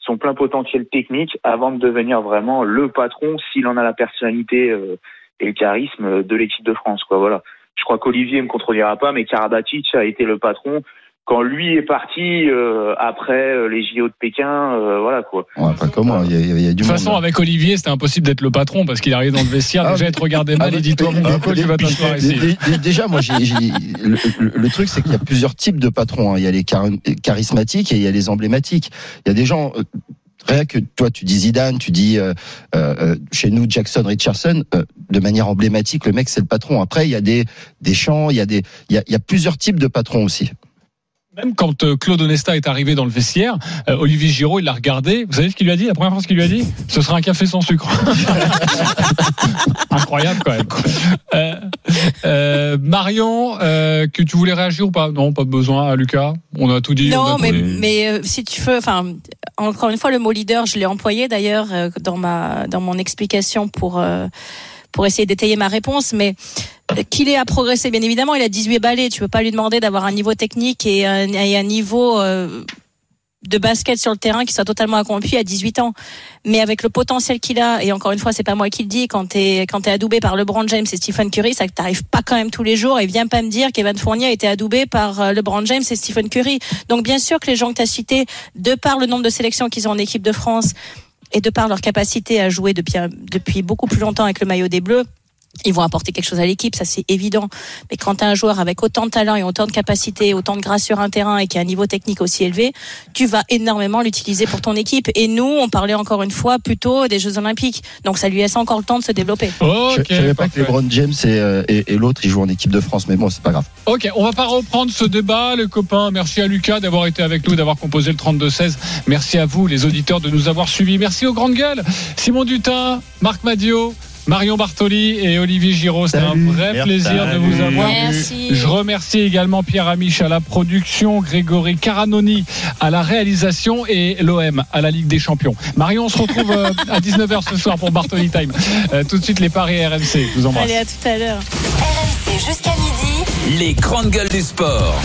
son plein potentiel technique avant de devenir vraiment le patron, s'il en a la personnalité euh, et le charisme de l'équipe de France, quoi. Voilà. Je crois qu'Olivier me contredira pas, mais Karabatic a été le patron quand lui est parti euh, après les J O de Pékin, euh, voilà quoi. Ouais, pas comment, il y a, il y a du De toute façon, monde. avec Olivier, c'était impossible d'être le patron parce qu'il arrive dans le vestiaire, Ah, déjà mais- être regardé mal, ah, il dit toi mon coco, tu vas t'asseoir ici. Dé- dé- Déjà, moi, j'ai, j'ai- le, le- le truc, c'est qu'il y a plusieurs types de patrons. hein. Il y a les char- charismatiques et il y a les emblématiques. Il y a des gens. euh, Rien que toi, tu dis Zidane, tu dis euh, euh, chez nous Jackson, Richardson, euh, de manière emblématique, le mec c'est le patron. Après, il y a des des chants, il y a des il y a, il y a plusieurs types de patrons aussi. Même quand euh, Claude Onesta est arrivé dans le vestiaire, euh, Olivier Giroud, il l'a regardé. Vous savez ce qu'il lui a dit? La première fois, ce qu'il lui a dit, ce sera un café sans sucre. Incroyable quand même. Euh, euh, Marion, euh, que tu voulais réagir ou pas? Non, pas besoin. Lucas, on a tout dit. on Non, a mais, tout dit. mais euh, si tu veux, enfin, encore une fois, le mot leader, je l'ai employé d'ailleurs euh, dans ma dans mon explication pour euh, pour essayer d'étayer ma réponse, mais euh, qu'il ait à progresser, bien évidemment, il a dix-huit balais, tu peux pas lui demander d'avoir un niveau technique et un, et un niveau euh, de basket sur le terrain qui soit totalement accompli à dix-huit ans. Mais avec le potentiel qu'il a, et encore une fois, c'est pas moi qui le dis, quand t'es, quand t'es adoubé par LeBron James et Stephen Curry, ça t'arrive pas quand même tous les jours, et viens pas me dire qu'Evan Fournier a été adoubé par euh, LeBron James et Stephen Curry. Donc bien sûr que les gens que t'as cités, de par le nombre de sélections qu'ils ont en équipe de France, et de par leur capacité à jouer depuis, depuis beaucoup plus longtemps avec le maillot des Bleus, ils vont apporter quelque chose à l'équipe, ça c'est évident. Mais quand tu as un joueur avec autant de talent et autant de capacité, autant de grâce sur un terrain et qui a un niveau technique aussi élevé, tu vas énormément l'utiliser pour ton équipe. Et nous, on parlait encore une fois plutôt des Jeux Olympiques. Donc ça lui laisse encore le temps de se développer. Je, je savais pas que LeBron James et, euh, et, et l'autre ils jouent en équipe de France, mais bon, c'est pas grave. Ok, on va pas reprendre ce débat, les copains. Merci à Lucas d'avoir été avec nous, d'avoir composé le trente-deux seize. Merci à vous, les auditeurs, de nous avoir suivis. Merci aux grandes gueules. Simon Dutin, Marc Madio, Marion Bartoli et Olivier Giraud. C'était un vrai Merci. plaisir de vous avoir Merci. vu. Je remercie également Pierre Amiche à la production, Grégory Caranoni à la réalisation et l'O M à la Ligue des Champions. Marion, on se retrouve euh, à dix-neuf heures ce soir pour Bartoli Time. Euh, tout de suite, les paris R M C. Je vous embrasse. Allez, à tout à l'heure. R M C jusqu'à midi. Les grandes gueules du sport.